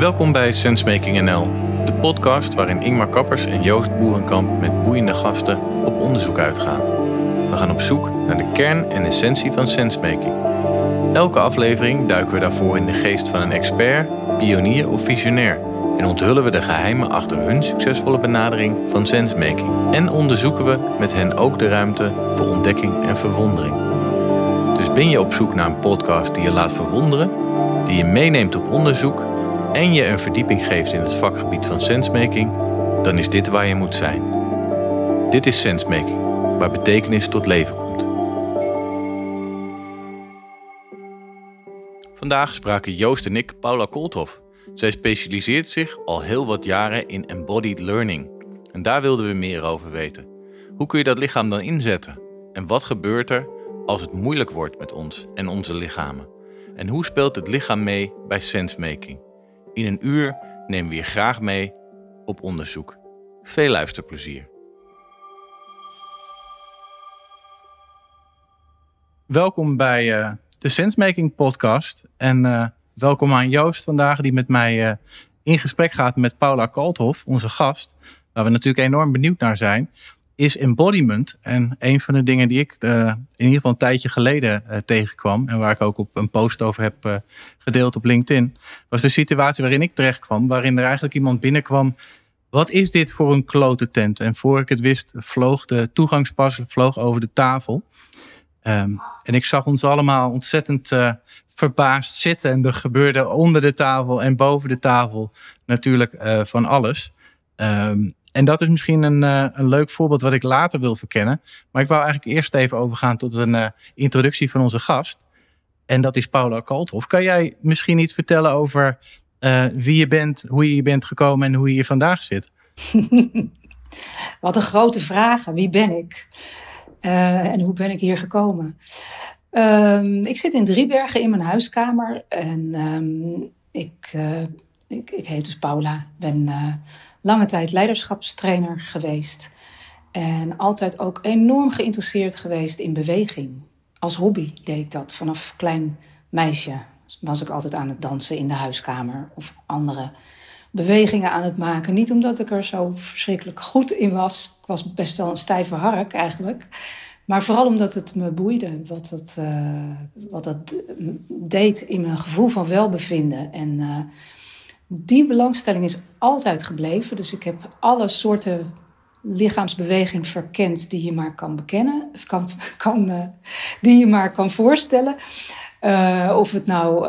Welkom bij Sensemaking NL, de podcast waarin Ingmar Kappers en Joost Boerenkamp met boeiende gasten op onderzoek uitgaan. We gaan op zoek naar de kern en essentie van sensemaking. Elke aflevering duiken we daarvoor in de geest van een expert, pionier of visionair en onthullen we de geheimen achter hun succesvolle benadering van sensemaking. En onderzoeken we met hen ook de ruimte voor ontdekking en verwondering. Dus ben je op zoek naar een podcast die je laat verwonderen, die je meeneemt op onderzoek en je een verdieping geeft in het vakgebied van sensemaking, dan is dit waar je moet zijn. Dit is Sensemaking, waar betekenis tot leven komt. Vandaag spraken Joost en ik Paula Kolthoff. Zij specialiseert zich al heel wat jaren in embodied learning. En daar wilden we meer over weten. Hoe kun je dat lichaam dan inzetten? En wat gebeurt er als het moeilijk wordt met ons en onze lichamen? En hoe speelt het lichaam mee bij sensemaking? In een uur nemen we je graag mee op onderzoek. Veel luisterplezier. Welkom bij de Sensemaking podcast. En welkom aan Joost vandaag, die met mij in gesprek gaat met Paula Kolthoff, onze gast. Waar we natuurlijk enorm benieuwd naar zijn, is embodiment. En een van de dingen die ik in ieder geval een tijdje geleden tegenkwam, en waar ik ook op een post over heb gedeeld op LinkedIn, was de situatie waarin ik terecht kwam, waarin er eigenlijk iemand binnenkwam. Wat is dit voor een klote tent? En voor ik het wist, vloog de toegangspas over de tafel. En ik zag ons allemaal ontzettend verbaasd zitten. En er gebeurde onder de tafel en boven de tafel natuurlijk van alles. En dat is misschien een leuk voorbeeld wat ik later wil verkennen. Maar ik wou eigenlijk eerst even overgaan tot een introductie van onze gast. En dat is Paula Kolthoff. Kan jij misschien iets vertellen over wie je bent, hoe je hier bent gekomen en hoe je hier vandaag zit? Wat een grote vraag. Wie ben ik? En hoe ben ik hier gekomen? Ik zit in Driebergen in mijn huiskamer. En ik heet dus Paula. Ben lange tijd leiderschapstrainer geweest. En altijd ook enorm geïnteresseerd geweest in beweging. Als hobby deed ik dat. Vanaf klein meisje was ik altijd aan het dansen in de huiskamer. Of andere bewegingen aan het maken. Niet omdat ik er zo verschrikkelijk goed in was. Ik was best wel een stijve hark eigenlijk. Maar vooral omdat het me boeide. Wat het deed in mijn gevoel van welbevinden. En die belangstelling is altijd gebleven. Dus ik heb alle soorten lichaamsbeweging verkend die je maar kan bekennen. Die je maar kan voorstellen. Of het nou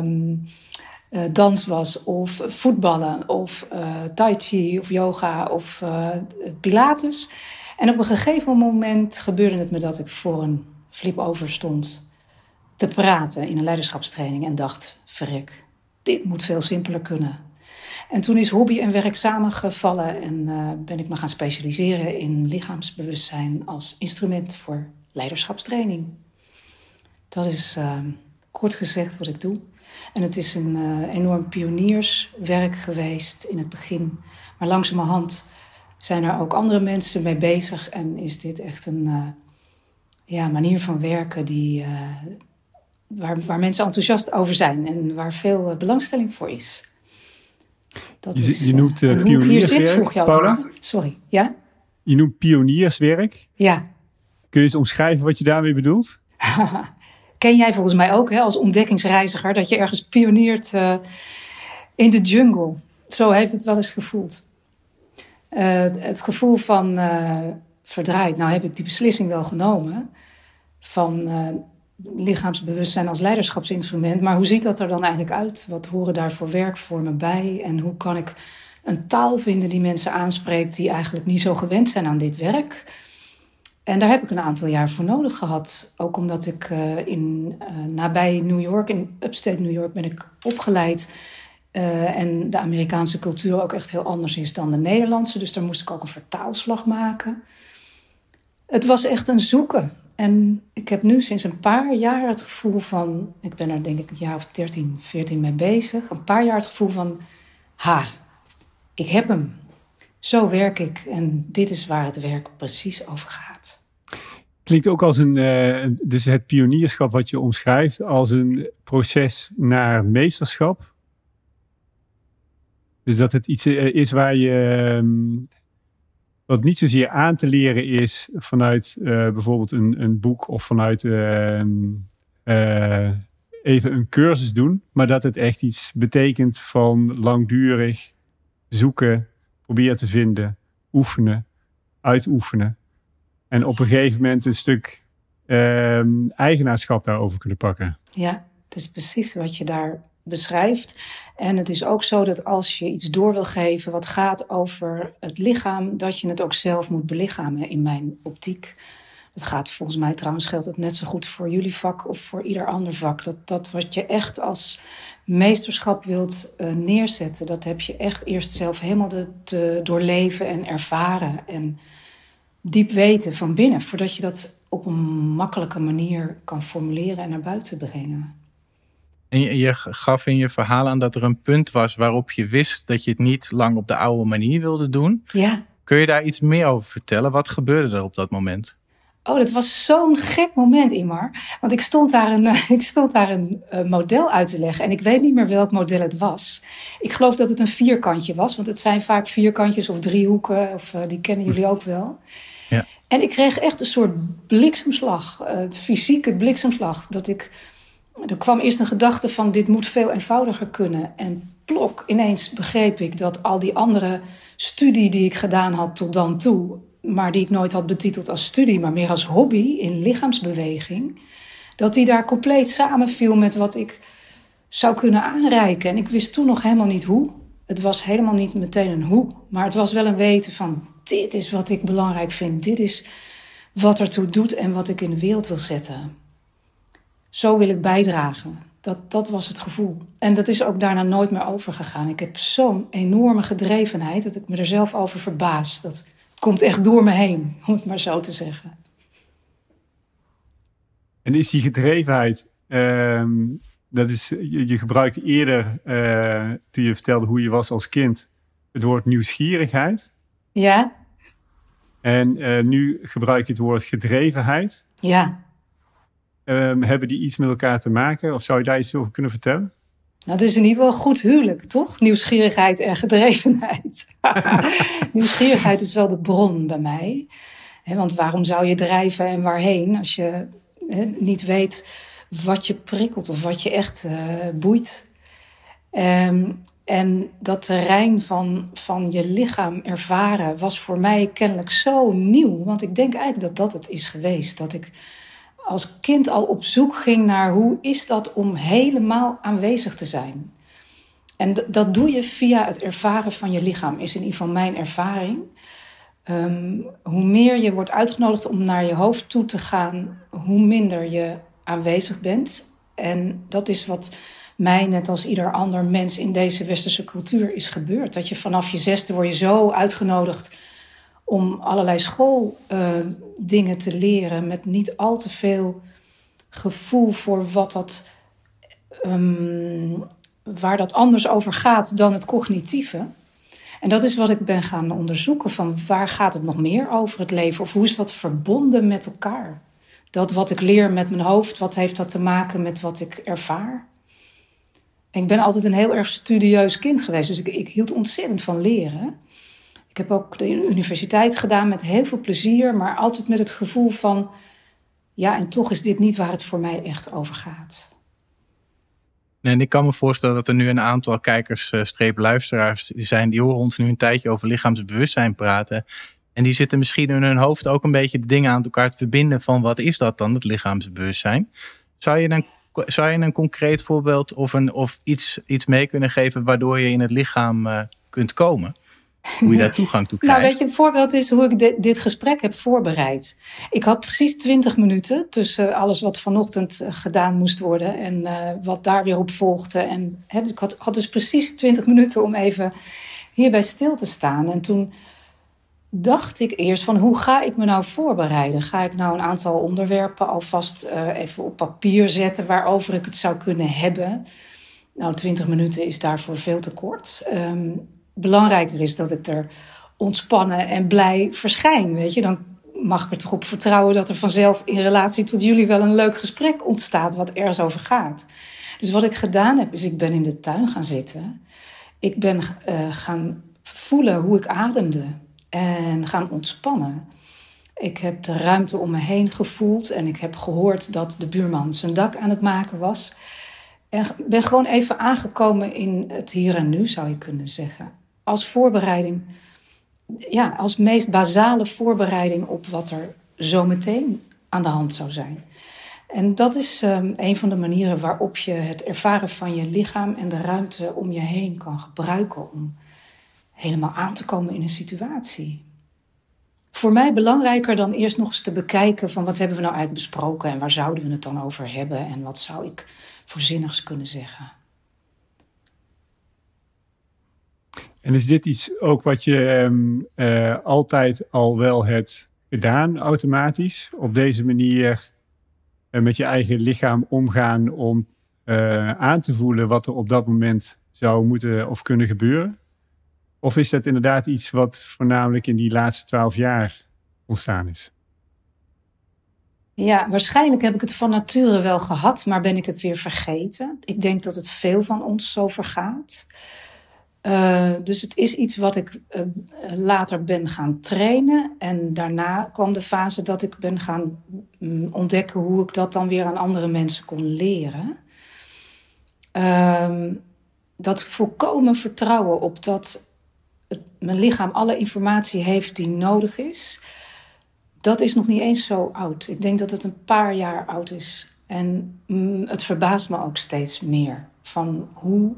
dans was, of voetballen, of tai chi, of yoga, of pilates. En op een gegeven moment gebeurde het me dat ik voor een flip-over stond te praten in een leiderschapstraining en dacht, verrek, dit moet veel simpeler kunnen. En toen is hobby en werk samengevallen en ben ik me gaan specialiseren in lichaamsbewustzijn als instrument voor leiderschapstraining. Dat is kort gezegd wat ik doe. En het is een enorm pionierswerk geweest in het begin. Maar langzamerhand zijn er ook andere mensen mee bezig. En is dit echt een manier van werken waar mensen enthousiast over zijn. En waar veel belangstelling voor is. Dat je noemt pionierswerk, Paula? Sorry, ja? Je noemt pionierswerk. Ja. Kun je eens omschrijven wat je daarmee bedoelt? Ken jij volgens mij ook als ontdekkingsreiziger dat je ergens pioniert in de jungle. Zo heeft het wel eens gevoeld. Het gevoel van verdraaid. Nou heb ik die beslissing wel genomen van lichaamsbewustzijn als leiderschapsinstrument. Maar hoe ziet dat er dan eigenlijk uit? Wat horen daar voor werkvormen bij? En hoe kan ik een taal vinden die mensen aanspreekt die eigenlijk niet zo gewend zijn aan dit werk? En daar heb ik een aantal jaar voor nodig gehad. Ook omdat ik nabij New York, in upstate New York, ben ik opgeleid. En de Amerikaanse cultuur ook echt heel anders is dan de Nederlandse. Dus daar moest ik ook een vertaalslag maken. Het was echt een zoeken. En ik heb nu sinds een paar jaar het gevoel van, ik ben er denk ik een jaar of 13, 14 mee bezig. Een paar jaar het gevoel van, ik heb hem. Zo werk ik en dit is waar het werk precies over gaat. Klinkt ook als dus het pionierschap wat je omschrijft als een proces naar meesterschap. Dus dat het iets is waar je... wat niet zozeer aan te leren is vanuit bijvoorbeeld een boek of vanuit even een cursus doen. Maar dat het echt iets betekent van langdurig zoeken, proberen te vinden, oefenen, uitoefenen. En op een gegeven moment een stuk eigenaarschap daarover kunnen pakken. Ja, het is precies wat je daar beschrijft. En het is ook zo dat als je iets door wil geven wat gaat over het lichaam, dat je het ook zelf moet belichamen in mijn optiek. Het gaat volgens mij trouwens, geldt het net zo goed voor jullie vak of voor ieder ander vak. Dat wat je echt als meesterschap wilt neerzetten, dat heb je echt eerst zelf helemaal te doorleven en ervaren en diep weten van binnen, voordat je dat op een makkelijke manier kan formuleren en naar buiten brengen. En je gaf in je verhaal aan dat er een punt was waarop je wist dat je het niet lang op de oude manier wilde doen. Ja. Kun je daar iets meer over vertellen? Wat gebeurde er op dat moment? Oh, dat was zo'n gek moment, Imar. Want ik stond daar een model uit te leggen. En ik weet niet meer welk model het was. Ik geloof dat het een vierkantje was. Want het zijn vaak vierkantjes of driehoeken. Of die kennen jullie ook wel. Ja. En ik kreeg echt een soort bliksemslag. Fysieke bliksemslag. Er kwam eerst een gedachte van dit moet veel eenvoudiger kunnen. En plok, ineens begreep ik dat al die andere studie die ik gedaan had tot dan toe, maar die ik nooit had betiteld als studie, maar meer als hobby in lichaamsbeweging, dat die daar compleet samenviel met wat ik zou kunnen aanreiken. En ik wist toen nog helemaal niet hoe. Het was helemaal niet meteen een hoe, maar het was wel een weten van dit is wat ik belangrijk vind. Dit is wat ertoe doet en wat ik in de wereld wil zetten. Zo wil ik bijdragen. Dat was het gevoel. En dat is ook daarna nooit meer overgegaan. Ik heb zo'n enorme gedrevenheid dat ik me er zelf over verbaas. Dat komt echt door me heen, om het maar zo te zeggen. En is die gedrevenheid, dat is, je gebruikte eerder, toen je vertelde hoe je was als kind, het woord nieuwsgierigheid. Ja. En nu gebruik je het woord gedrevenheid. Ja. Hebben die iets met elkaar te maken? Of zou je daar iets over kunnen vertellen? Nou, het is in ieder geval een goed huwelijk, toch? Nieuwsgierigheid en gedrevenheid. Nieuwsgierigheid is wel de bron bij mij. Want waarom zou je drijven en waarheen als je niet weet wat je prikkelt of wat je echt boeit? En dat terrein van je lichaam ervaren was voor mij kennelijk zo nieuw. Want ik denk eigenlijk dat het is geweest. Dat ik als kind al op zoek ging naar hoe is dat om helemaal aanwezig te zijn. En dat doe je via het ervaren van je lichaam, is in ieder geval mijn ervaring. Hoe meer je wordt uitgenodigd om naar je hoofd toe te gaan, hoe minder je aanwezig bent. En dat is wat mij, net als ieder ander mens in deze westerse cultuur, is gebeurd. Dat je vanaf je 6e word je zo uitgenodigd om allerlei schooldingen te leren met niet al te veel gevoel voor waar dat anders over gaat dan het cognitieve. En dat is wat ik ben gaan onderzoeken, van waar gaat het nog meer over het leven? Of hoe is dat verbonden met elkaar? Dat wat ik leer met mijn hoofd, wat heeft dat te maken met wat ik ervaar? En ik ben altijd een heel erg studieus kind geweest, dus ik hield ontzettend van leren. Ik heb ook de universiteit gedaan met heel veel plezier, maar altijd met het gevoel van, ja, en toch is dit niet waar het voor mij echt over gaat. Nee, en ik kan me voorstellen dat er nu een aantal kijkers, luisteraars zijn, die horen ons nu een tijdje over lichaamsbewustzijn praten. En die zitten misschien in hun hoofd ook een beetje de dingen aan elkaar te verbinden van wat is dat dan, het lichaamsbewustzijn? Zou je een concreet voorbeeld of iets mee kunnen geven waardoor je in het lichaam kunt komen? Hoe je daar toegang toe krijgt? Nou, weet je, een voorbeeld is hoe ik dit gesprek heb voorbereid. Ik had precies 20 minuten tussen alles wat vanochtend gedaan moest worden en wat daar weer op volgde. En ik had dus precies 20 minuten om even hierbij stil te staan. En toen dacht ik eerst van, hoe ga ik me nou voorbereiden? Ga ik nou een aantal onderwerpen alvast even op papier zetten waarover ik het zou kunnen hebben? Nou, 20 minuten is daarvoor veel te kort. Belangrijker is dat ik er ontspannen en blij verschijn, weet je. Dan mag ik er toch op vertrouwen dat er vanzelf in relatie tot jullie wel een leuk gesprek ontstaat wat ergens over gaat. Dus wat ik gedaan heb, is ik ben in de tuin gaan zitten. Ik ben gaan voelen hoe ik ademde en gaan ontspannen. Ik heb de ruimte om me heen gevoeld en ik heb gehoord dat de buurman zijn dak aan het maken was. En ben gewoon even aangekomen in het hier en nu, zou je kunnen zeggen. Als voorbereiding, ja, als meest basale voorbereiding op wat er zometeen aan de hand zou zijn. En dat is een van de manieren waarop je het ervaren van je lichaam en de ruimte om je heen kan gebruiken om helemaal aan te komen in een situatie. Voor mij belangrijker dan eerst nog eens te bekijken van wat hebben we nou eigenlijk besproken en waar zouden we het dan over hebben en wat zou ik voor zinnigs kunnen zeggen. En is dit iets ook wat je altijd al wel hebt gedaan automatisch? Op deze manier met je eigen lichaam omgaan om aan te voelen wat er op dat moment zou moeten of kunnen gebeuren? Of is dat inderdaad iets wat voornamelijk in die laatste 12 jaar ontstaan is? Ja, waarschijnlijk heb ik het van nature wel gehad, maar ben ik het weer vergeten. Ik denk dat het veel van ons zo vergaat. Dus het is iets wat ik later ben gaan trainen. En daarna kwam de fase dat ik ben gaan ontdekken hoe ik dat dan weer aan andere mensen kon leren. Dat volkomen vertrouwen op dat mijn lichaam alle informatie heeft die nodig is. Dat is nog niet eens zo oud. Ik denk dat het een paar jaar oud is. En het verbaast me ook steeds meer van hoe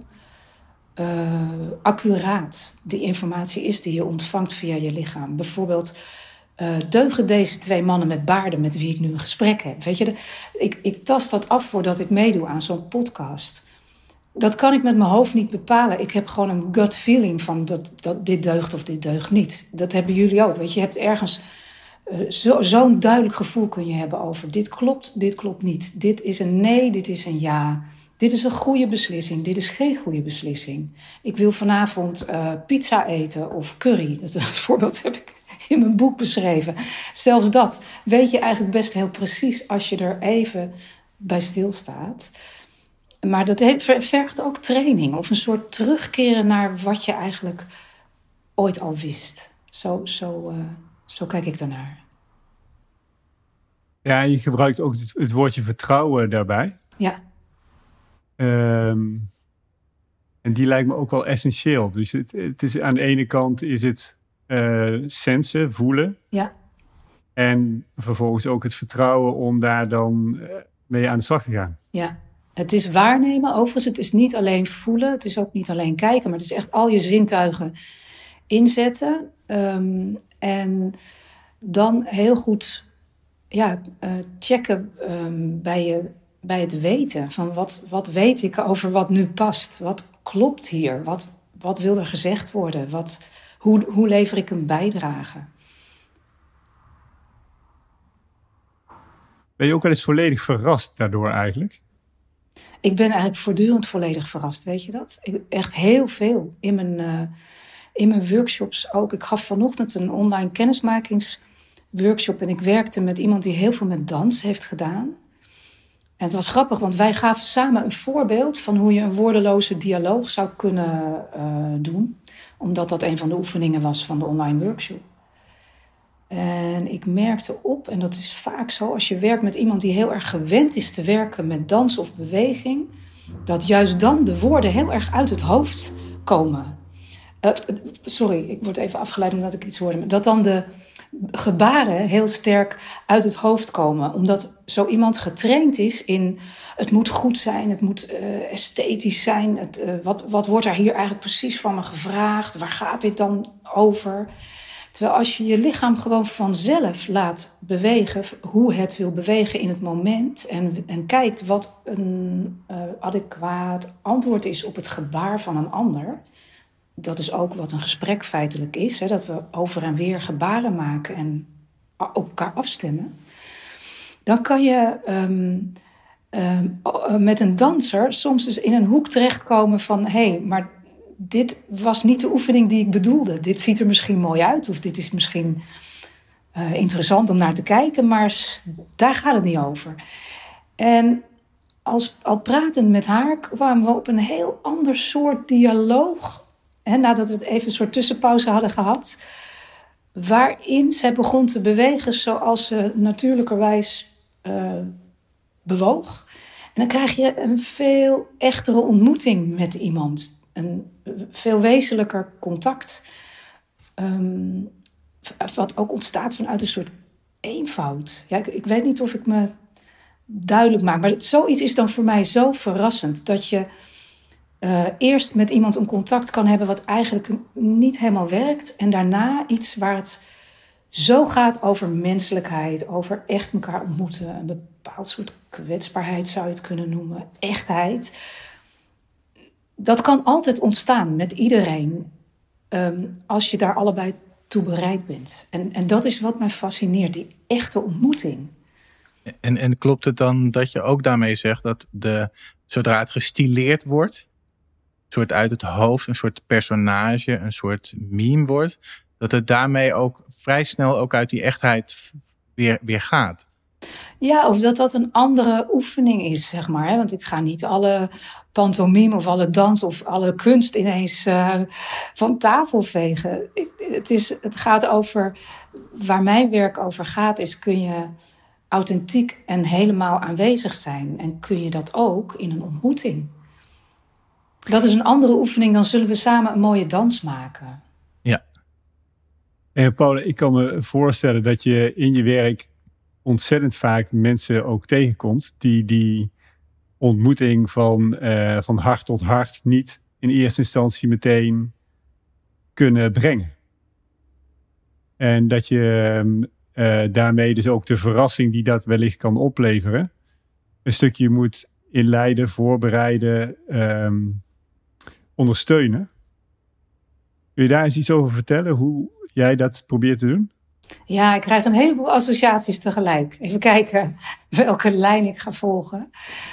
accuraat die informatie is die je ontvangt via je lichaam. Bijvoorbeeld, deugen deze 2 mannen met baarden met wie ik nu een gesprek heb? Weet je, ik tast dat af voordat ik meedoe aan zo'n podcast. Dat kan ik met mijn hoofd niet bepalen. Ik heb gewoon een gut feeling van dat dit deugt of dit deugt niet. Dat hebben jullie ook. Weet je, je hebt ergens zo'n duidelijk gevoel kun je hebben over dit klopt niet. Dit is een nee, dit is een ja. Dit is een goede beslissing, dit is geen goede beslissing. Ik wil vanavond pizza eten of curry. Dat voorbeeld heb ik in mijn boek beschreven. Zelfs dat weet je eigenlijk best heel precies als je er even bij stilstaat. Maar dat vergt ook training of een soort terugkeren naar wat je eigenlijk ooit al wist. Zo kijk ik daarnaar. Ja, en je gebruikt ook het woordje vertrouwen daarbij. Ja. En die lijkt me ook wel essentieel. Dus het is aan de ene kant is het sensen, voelen. Ja. En vervolgens ook het vertrouwen om daar dan mee aan de slag te gaan. Ja. Het is waarnemen, overigens. Het is niet alleen voelen. Het is ook niet alleen kijken. Maar het is echt al je zintuigen inzetten. En dan heel goed checken bij het weten. Van wat weet ik over wat nu past? Wat klopt hier? Wat wil er gezegd worden? Hoe lever ik een bijdrage? Ben je ook wel eens volledig verrast daardoor eigenlijk? Ik ben eigenlijk voortdurend volledig verrast, weet je dat? Echt heel veel. In mijn workshops ook. Ik gaf vanochtend een online kennismakingsworkshop en ik werkte met iemand die heel veel met dans heeft gedaan. En het was grappig, want wij gaven samen een voorbeeld van hoe je een woordeloze dialoog zou kunnen doen. Omdat dat een van de oefeningen was van de online workshop. En ik merkte op, en dat is vaak zo, als je werkt met iemand die heel erg gewend is te werken met dans of beweging, dat juist dan de woorden heel erg uit het hoofd komen. Sorry, ik word even afgeleid omdat ik iets hoorde. Dat dan de gebaren heel sterk uit het hoofd komen. Omdat zo iemand getraind is in het moet goed zijn, het moet esthetisch zijn. Wat wordt er hier eigenlijk precies van me gevraagd? Waar gaat dit dan over? Terwijl als je je lichaam gewoon vanzelf laat bewegen, hoe het wil bewegen in het moment, en kijkt wat een adequaat antwoord is op het gebaar van een ander. Dat is ook wat een gesprek feitelijk is, hè, dat we over en weer gebaren maken en op elkaar afstemmen. Dan kan je met een danser soms eens in een hoek terechtkomen van hé, maar dit was niet de oefening die ik bedoelde. Dit ziet er misschien mooi uit of dit is misschien interessant om naar te kijken, maar daar gaat het niet over. En al pratend met haar kwamen we op een heel ander soort dialoog nadat we even een soort tussenpauze hadden gehad, waarin zij begon te bewegen zoals ze natuurlijkerwijs bewoog. En dan krijg je een veel echtere ontmoeting met iemand. Een veel wezenlijker contact. Wat ook ontstaat vanuit een soort eenvoud. Ja, ik weet niet of ik me duidelijk maak. Maar zoiets is dan voor mij zo verrassend. Dat je eerst met iemand een contact kan hebben wat eigenlijk niet helemaal werkt. En daarna iets waar het zo gaat over menselijkheid. Over echt elkaar ontmoeten. Een bepaald soort kwetsbaarheid zou je het kunnen noemen. Echtheid. Dat kan altijd ontstaan met iedereen. Als je daar allebei toe bereid bent. En dat is wat mij fascineert. Die echte ontmoeting. En klopt het dan dat je ook daarmee zegt dat zodra het gestileerd wordt, een soort uit het hoofd, een soort personage, een soort meme wordt, dat het daarmee ook vrij snel ook uit die echtheid weer gaat? Ja, of dat een andere oefening is, zeg maar. Hè? Want ik ga niet alle pantomime of alle dans of alle kunst ineens van tafel vegen. Het gaat over, waar mijn werk over gaat, is kun je authentiek en helemaal aanwezig zijn. En kun je dat ook in een ontmoeting. Dat is een andere oefening, dan zullen we samen een mooie dans maken. Ja. En Paula, ik kan me voorstellen dat je in je werk ontzettend vaak mensen ook tegenkomt die ontmoeting van hart tot hart niet in eerste instantie meteen kunnen brengen. En dat je daarmee dus ook de verrassing die dat wellicht kan opleveren, een stukje moet inleiden, voorbereiden, ondersteunen. Wil je daar eens iets over vertellen, hoe jij dat probeert te doen? Ja, ik krijg een heleboel associaties tegelijk. Even kijken welke lijn ik ga volgen.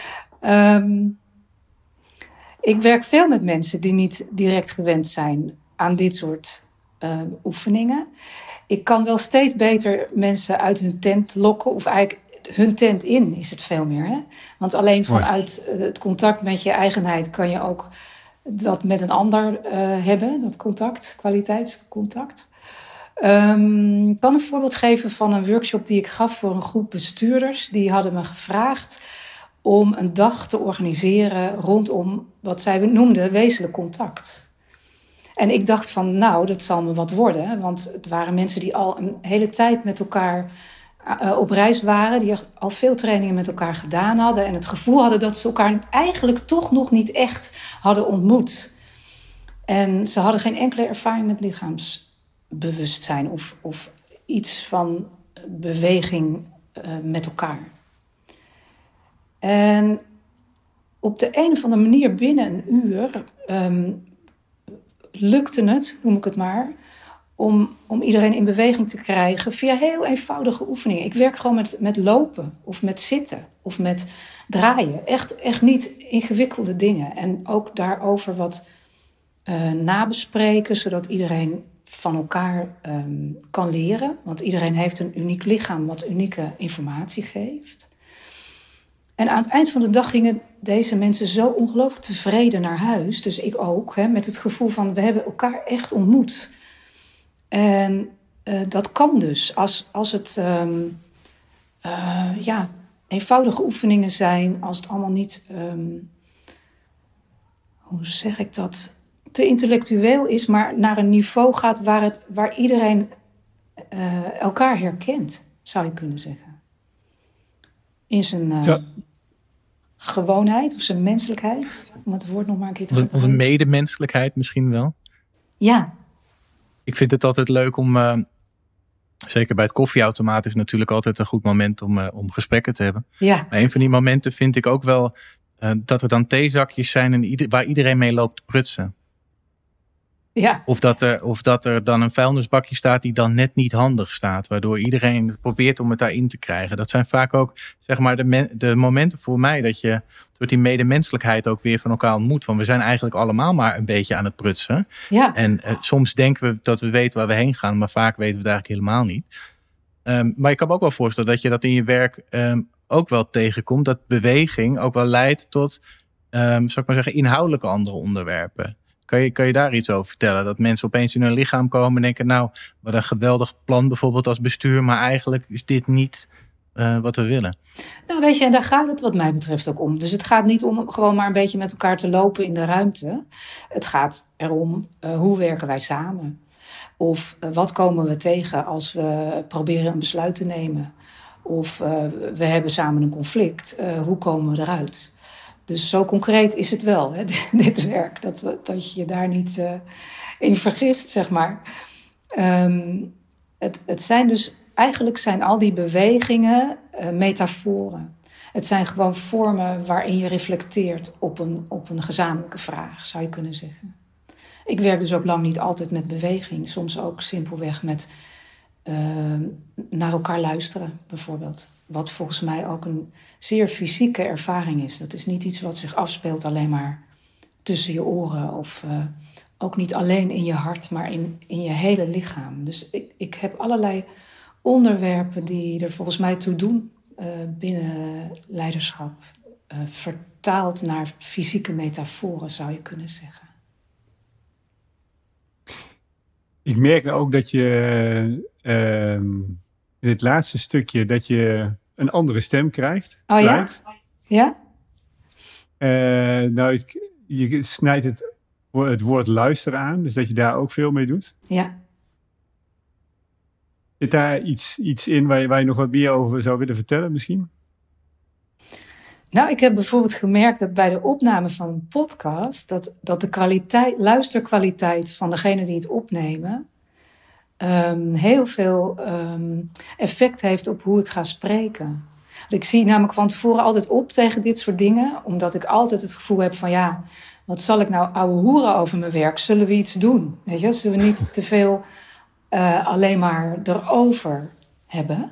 Ik werk veel met mensen die niet direct gewend zijn aan dit soort oefeningen. Ik kan wel steeds beter mensen uit hun tent lokken, of eigenlijk hun tent in is het veel meer. Hè? Want alleen vanuit het contact met je eigenheid kan je ook dat met een ander hebben, dat contact, kwaliteitscontact. Ik kan een voorbeeld geven van een workshop die ik gaf voor een groep bestuurders. Die hadden me gevraagd om een dag te organiseren rondom wat zij noemden wezenlijk contact. En ik dacht van, nou, dat zal me wat worden. Want het waren mensen die al een hele tijd met elkaar op reis waren. Die al veel trainingen met elkaar gedaan hadden. En het gevoel hadden dat ze elkaar eigenlijk toch nog niet echt hadden ontmoet. En ze hadden geen enkele ervaring met lichaamsbewustzijn of iets van beweging met elkaar. En op de een of andere manier binnen een uur lukte het, noem ik het maar, om iedereen in beweging te krijgen via heel eenvoudige oefeningen. Ik werk gewoon met lopen of met zitten of met draaien. Echt niet ingewikkelde dingen. En ook daarover wat nabespreken, zodat iedereen van elkaar kan leren. Want iedereen heeft een uniek lichaam wat unieke informatie geeft. En aan het eind van de dag gingen deze mensen zo ongelooflijk tevreden naar huis. Dus ik ook, met het gevoel van we hebben elkaar echt ontmoet. En dat kan dus als het eenvoudige oefeningen zijn. Als het allemaal niet, hoe zeg ik dat, te intellectueel is. Maar naar een niveau gaat waar iedereen elkaar herkent, zou je kunnen zeggen. In zijn gewoonheid of zijn menselijkheid. Om het woord nog maar een keer te gebruiken. Onze medemenselijkheid misschien wel. Ja. Ik vind het altijd leuk om, zeker bij het koffieautomaat is natuurlijk altijd een goed moment om gesprekken te hebben. Ja. Maar een van die momenten vind ik ook wel dat er dan theezakjes zijn waar iedereen mee loopt te prutsen. Ja. Of dat er dan een vuilnisbakje staat die dan net niet handig staat. Waardoor iedereen probeert om het daarin te krijgen. Dat zijn vaak ook zeg maar de momenten voor mij dat je soort die medemenselijkheid ook weer van elkaar ontmoet. Want we zijn eigenlijk allemaal maar een beetje aan het prutsen. Ja. En soms denken we dat we weten waar we heen gaan. Maar vaak weten we het eigenlijk helemaal niet. Maar ik kan me ook wel voorstellen dat je dat in je werk ook wel tegenkomt. Dat beweging ook wel leidt tot, zou ik maar zeggen, inhoudelijke andere onderwerpen. Kan je daar iets over vertellen? Dat mensen opeens in hun lichaam komen en denken, nou, wat een geweldig plan bijvoorbeeld als bestuur, maar eigenlijk is dit niet wat we willen. Nou, weet je, en daar gaat het wat mij betreft ook om. Dus het gaat niet om gewoon maar een beetje met elkaar te lopen in de ruimte. Het gaat erom, hoe werken wij samen? Of wat komen we tegen als we proberen een besluit te nemen? Of we hebben samen een conflict. Hoe komen we eruit? Dus zo concreet is het wel, hè, dit werk. Dat je je daar niet in vergist, zeg maar. Het zijn dus... Eigenlijk zijn al die bewegingen metaforen. Het zijn gewoon vormen waarin je reflecteert op een gezamenlijke vraag, zou je kunnen zeggen. Ik werk dus ook lang niet altijd met beweging. Soms ook simpelweg met naar elkaar luisteren, bijvoorbeeld. Wat volgens mij ook een zeer fysieke ervaring is. Dat is niet iets wat zich afspeelt alleen maar tussen je oren. Of ook niet alleen in je hart, maar in je hele lichaam. Dus ik heb allerlei onderwerpen die er volgens mij toe doen binnen leiderschap. Vertaald naar fysieke metaforen, zou je kunnen zeggen. Ik merk ook dat je in het laatste stukje dat je een andere stem krijgt. Oh ja? Ja? Nou, je snijdt het woord luisteren aan, dus dat je daar ook veel mee doet. Ja. Zit daar iets in waar je nog wat meer over zou willen vertellen misschien? Nou, ik heb bijvoorbeeld gemerkt dat bij de opname van een podcast... dat de luisterkwaliteit van degene die het opnemen... heel veel effect heeft op hoe ik ga spreken. Ik zie namelijk van tevoren altijd op tegen dit soort dingen... omdat ik altijd het gevoel heb van ja... wat zal ik nou ouwe hoeren over mijn werk? Zullen we iets doen? Weet je? Zullen we niet te veel... alleen maar erover hebben.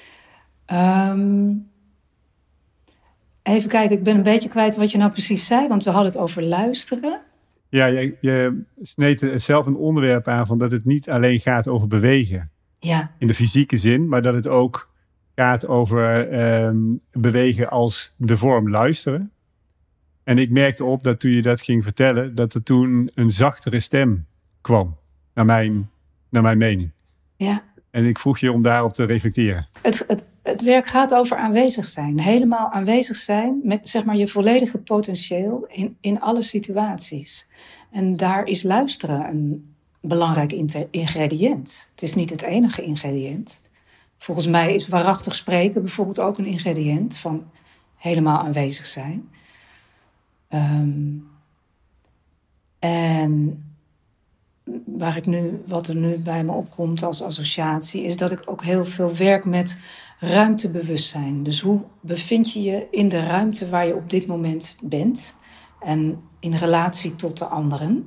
Even kijken, ik ben een beetje kwijt wat je nou precies zei, want we hadden het over luisteren. Ja, je sneed zelf een onderwerp aan van dat het niet alleen gaat over bewegen. Ja. In de fysieke zin, maar dat het ook gaat over bewegen als de vorm luisteren. En ik merkte op dat toen je dat ging vertellen, dat er toen een zachtere stem kwam, naar mijn mening. Ja. En ik vroeg je om daarop te reflecteren. Het werk gaat over aanwezig zijn. Helemaal aanwezig zijn met zeg maar je volledige potentieel in alle situaties. En daar is luisteren een belangrijk ingrediënt. Het is niet het enige ingrediënt. Volgens mij is waarachtig spreken bijvoorbeeld ook een ingrediënt van helemaal aanwezig zijn. En wat er nu bij me opkomt als associatie, is dat ik ook heel veel werk met ruimtebewustzijn. Dus hoe bevind je je in de ruimte waar je op dit moment bent en in relatie tot de anderen?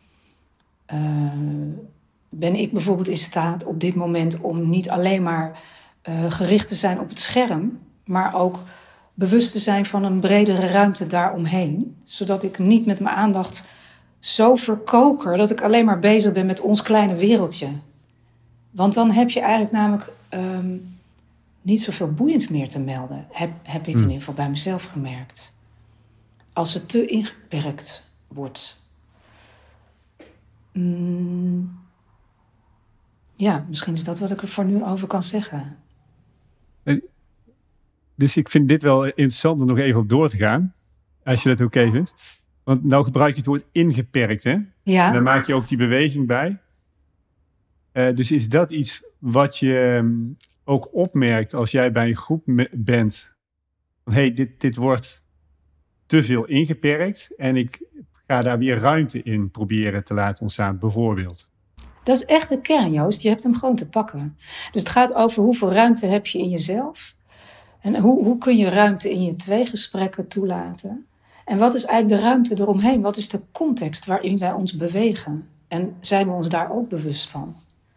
Ben ik bijvoorbeeld in staat op dit moment om niet alleen maar gericht te zijn op het scherm, maar ook bewust te zijn van een bredere ruimte daaromheen, zodat ik niet met mijn aandacht zo verkoker dat ik alleen maar bezig ben met ons kleine wereldje. Want dan heb je eigenlijk namelijk niet zoveel boeiends meer te melden. Heb ik in ieder geval bij mezelf gemerkt. Als het te ingeperkt wordt. Ja, misschien is dat wat ik er voor nu over kan zeggen. Dus ik vind dit wel interessant om nog even op door te gaan. Als je dat oké vindt. Want nou gebruik je het woord ingeperkt, hè? Ja. En dan maak je ook die beweging bij. Dus is dat iets wat je ook opmerkt als jij bij een groep bent? Van, dit wordt te veel ingeperkt en ik ga daar weer ruimte in proberen te laten ontstaan, bijvoorbeeld. Dat is echt de kern, Joost. Je hebt hem gewoon te pakken. Dus het gaat over hoeveel ruimte heb je in jezelf. En hoe kun je ruimte in je tweegesprekken toelaten. En wat is eigenlijk de ruimte eromheen? Wat is de context waarin wij ons bewegen? En zijn we ons daar ook bewust van?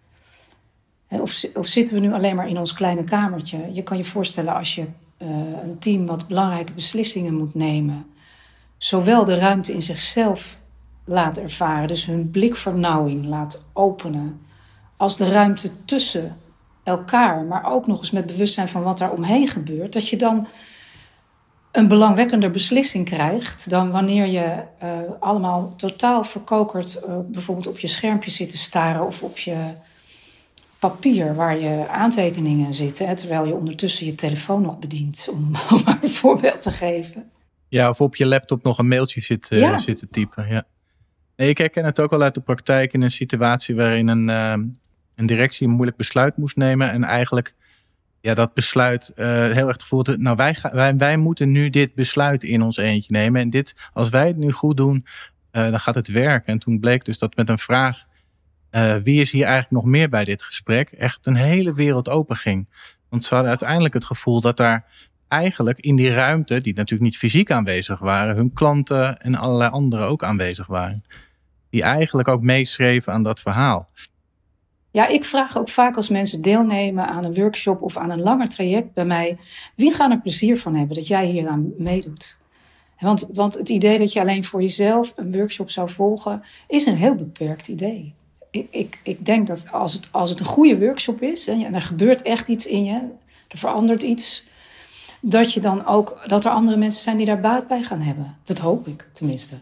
Of zitten we nu alleen maar in ons kleine kamertje? Je kan je voorstellen als je een team wat belangrijke beslissingen moet nemen, zowel de ruimte in zichzelf laat ervaren, dus hun blikvernauwing laat openen, als de ruimte tussen elkaar, maar ook nog eens met bewustzijn van wat daar omheen gebeurt, dat je dan een belangwekkender beslissing krijgt dan wanneer je allemaal totaal verkokerd bijvoorbeeld op je schermpje zit te staren of op je papier waar je aantekeningen zitten, hè, terwijl je ondertussen je telefoon nog bedient, om maar een voorbeeld te geven. Ja, of op je laptop nog een mailtje zit te typen. Ja. Nee, ik herken het ook wel uit de praktijk in een situatie waarin een directie een moeilijk besluit moest nemen en eigenlijk dat besluit heel erg gevoeld. Nou, wij moeten nu dit besluit in ons eentje nemen. En dit, als wij het nu goed doen, dan gaat het werken. En toen bleek dus dat met een vraag, wie is hier eigenlijk nog meer bij dit gesprek, echt een hele wereld open ging. Want ze hadden uiteindelijk het gevoel dat daar eigenlijk in die ruimte, die natuurlijk niet fysiek aanwezig waren, hun klanten en allerlei anderen ook aanwezig waren. Die eigenlijk ook meeschreven aan dat verhaal. Ja, ik vraag ook vaak als mensen deelnemen aan een workshop of aan een langer traject bij mij, wie gaan er plezier van hebben dat jij hier aan meedoet? Want het idee dat je alleen voor jezelf een workshop zou volgen, is een heel beperkt idee. Ik denk dat als het een goede workshop is, en er gebeurt echt iets in je, er verandert iets, dat er andere mensen zijn die daar baat bij gaan hebben. Dat hoop ik tenminste.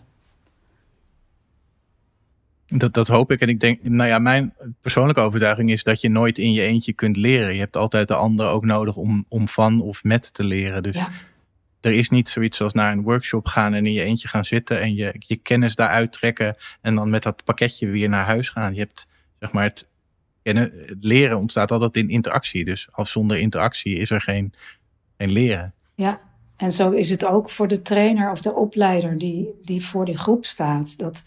Dat hoop ik. En ik denk, mijn persoonlijke overtuiging is dat je nooit in je eentje kunt leren. Je hebt altijd de ander ook nodig om van of met te leren. Dus er is niet zoiets als naar een workshop gaan en in je eentje gaan zitten en je kennis daaruit trekken en dan met dat pakketje weer naar huis gaan. Je hebt, zeg maar, het leren ontstaat altijd in interactie. Dus als zonder interactie is er geen leren. Ja, en zo is het ook voor de trainer of de opleider die voor die groep staat. Dat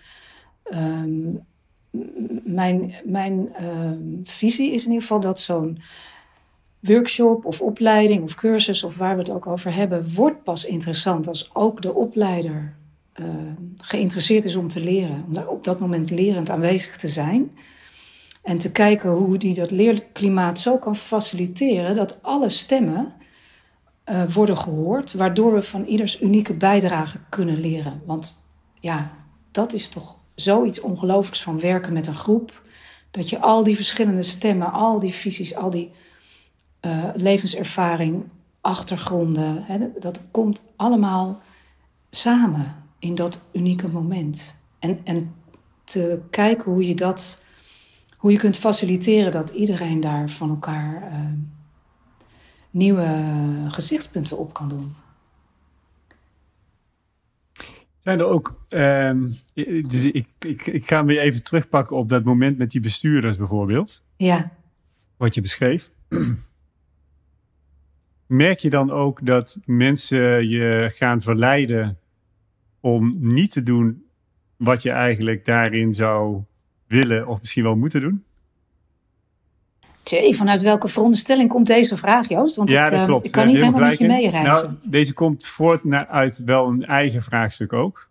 mijn visie is in ieder geval dat zo'n workshop of opleiding of cursus of waar we het ook over hebben, wordt pas interessant als ook de opleider geïnteresseerd is om te leren. Om daar op dat moment lerend aanwezig te zijn. En te kijken hoe die dat leerklimaat zo kan faciliteren dat alle stemmen worden gehoord, waardoor we van ieders unieke bijdrage kunnen leren. Want ja, dat is toch zoiets ongelooflijks van werken met een groep. Dat je al die verschillende stemmen, al die visies, al die levenservaring, achtergronden, dat komt allemaal samen in dat unieke moment. En te kijken hoe je kunt faciliteren dat iedereen daar van elkaar nieuwe gezichtspunten op kan doen. Zijn er ook, dus ik ga hem weer even terugpakken op dat moment met die bestuurders bijvoorbeeld. Ja. Wat je beschreef. Merk je dan ook dat mensen je gaan verleiden om niet te doen wat je eigenlijk daarin zou willen of misschien wel moeten doen? Jee, vanuit welke veronderstelling komt deze vraag, Joost? Want dat klopt. Ik kan niet helemaal met je meereizen. Nou, deze komt voort uit wel een eigen vraagstuk ook.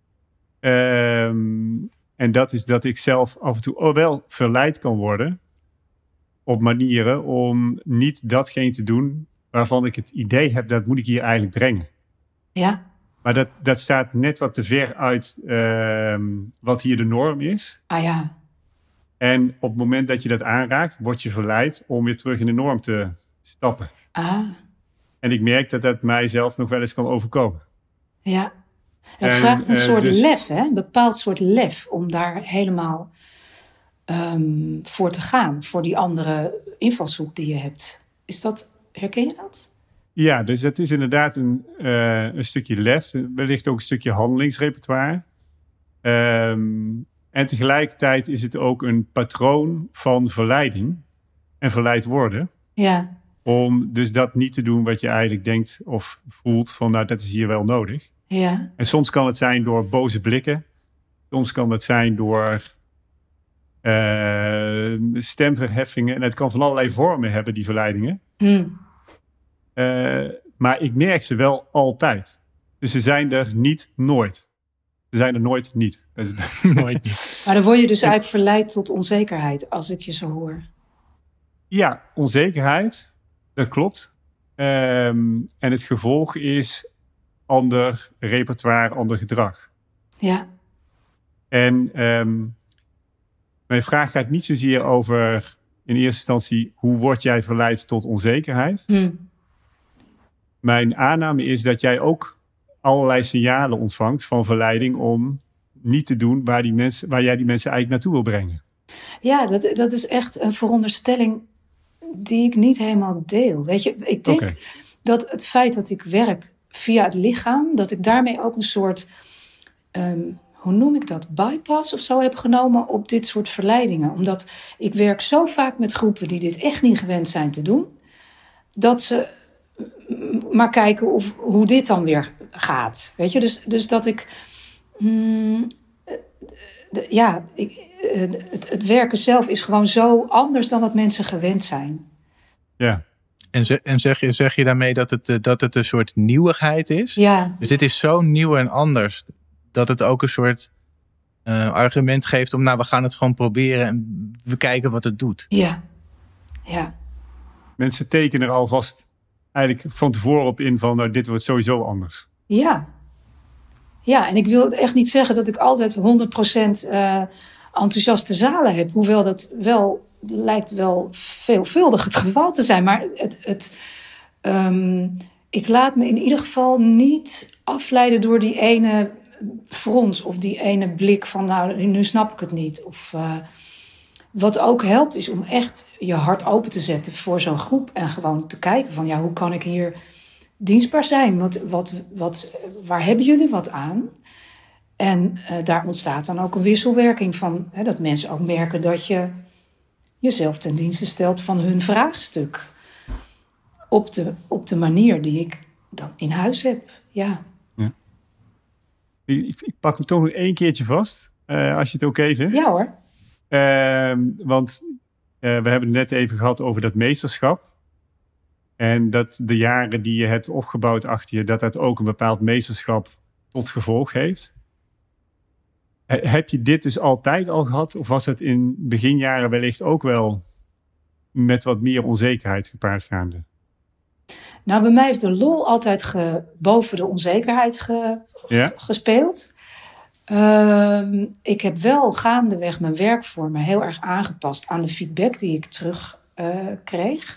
En dat is dat ik zelf af en toe wel verleid kan worden op manieren om niet datgene te doen waarvan ik het idee heb, dat moet ik hier eigenlijk brengen. Ja. Maar dat staat net wat te ver uit wat hier de norm is. Ah ja. En op het moment dat je dat aanraakt, word je verleid om weer terug in de norm te stappen. Ah. En ik merk dat mijzelf nog wel eens kan overkomen. Ja. Het vraagt een soort lef, hè? Een bepaald soort lef om daar helemaal voor te gaan. Voor die andere invalshoek die je hebt. Herken je dat? Ja, dus het is inderdaad een stukje lef. Wellicht ook een stukje handelingsrepertoire. En tegelijkertijd is het ook een patroon van verleiding en verleid worden. Ja. Om dus dat niet te doen wat je eigenlijk denkt of voelt van dat is hier wel nodig. Ja. En soms kan het zijn door boze blikken. Soms kan het zijn door stemverheffingen. En het kan van allerlei vormen hebben, die verleidingen. Maar ik merk ze wel altijd. Dus ze zijn er niet nooit. Ze zijn er nooit niet. Nooit niet. Maar dan word je dus eigenlijk verleid tot onzekerheid, als ik je zo hoor. Ja, onzekerheid. Dat klopt. En het gevolg is ander repertoire, ander gedrag. Ja. En mijn vraag gaat niet zozeer over in eerste instantie hoe word jij verleid tot onzekerheid. Mijn aanname is dat jij ook allerlei signalen ontvangt van verleiding om niet te doen waar jij die mensen eigenlijk naartoe wil brengen. Ja, dat is echt een veronderstelling die ik niet helemaal deel. Weet je, ik denk dat het feit dat ik werk via het lichaam, dat ik daarmee ook een soort, hoe noem ik dat, bypass of zo heb genomen op dit soort verleidingen. Omdat ik werk zo vaak met groepen die dit echt niet gewend zijn te doen, dat ze maar kijken hoe dit dan weer gaat. Weet je, dus dat ik... Het werken zelf is gewoon zo anders dan wat mensen gewend zijn. Ja. En zeg je daarmee dat het een soort nieuwigheid is? Ja. Dus dit is zo nieuw en anders dat het ook een soort argument geeft om, we gaan het gewoon proberen en we kijken wat het doet. Ja. Mensen tekenen er alvast eigenlijk van tevoren op in van, dit wordt sowieso anders. Ja. Ja, en ik wil echt niet zeggen dat ik altijd 100% enthousiaste zalen heb. Hoewel dat lijkt wel veelvuldig het geval te zijn. Maar ik laat me in ieder geval niet afleiden door die ene frons of die ene blik van, nu snap ik het niet. Of wat ook helpt is om echt je hart open te zetten voor zo'n groep en gewoon te kijken van, hoe kan ik hier dienstbaar zijn? Waar hebben jullie wat aan? En daar ontstaat dan ook een wisselwerking van, dat mensen ook merken dat je jezelf ten dienste stelt van hun vraagstuk. Op de manier die ik dan in huis heb. Ja. Ik pak hem toch nog 1 keertje vast, als je het oké vindt. Ja hoor. Want we hebben het net even gehad over dat meesterschap. En dat de jaren die je hebt opgebouwd achter je, dat ook een bepaald meesterschap tot gevolg heeft. Heb je dit dus altijd al gehad? Of was het in beginjaren wellicht ook wel met wat meer onzekerheid gepaardgaande? Nou, bij mij heeft de lol altijd boven de onzekerheid gespeeld. Ik heb wel gaandeweg mijn werkvormen heel erg aangepast aan de feedback die ik terug kreeg.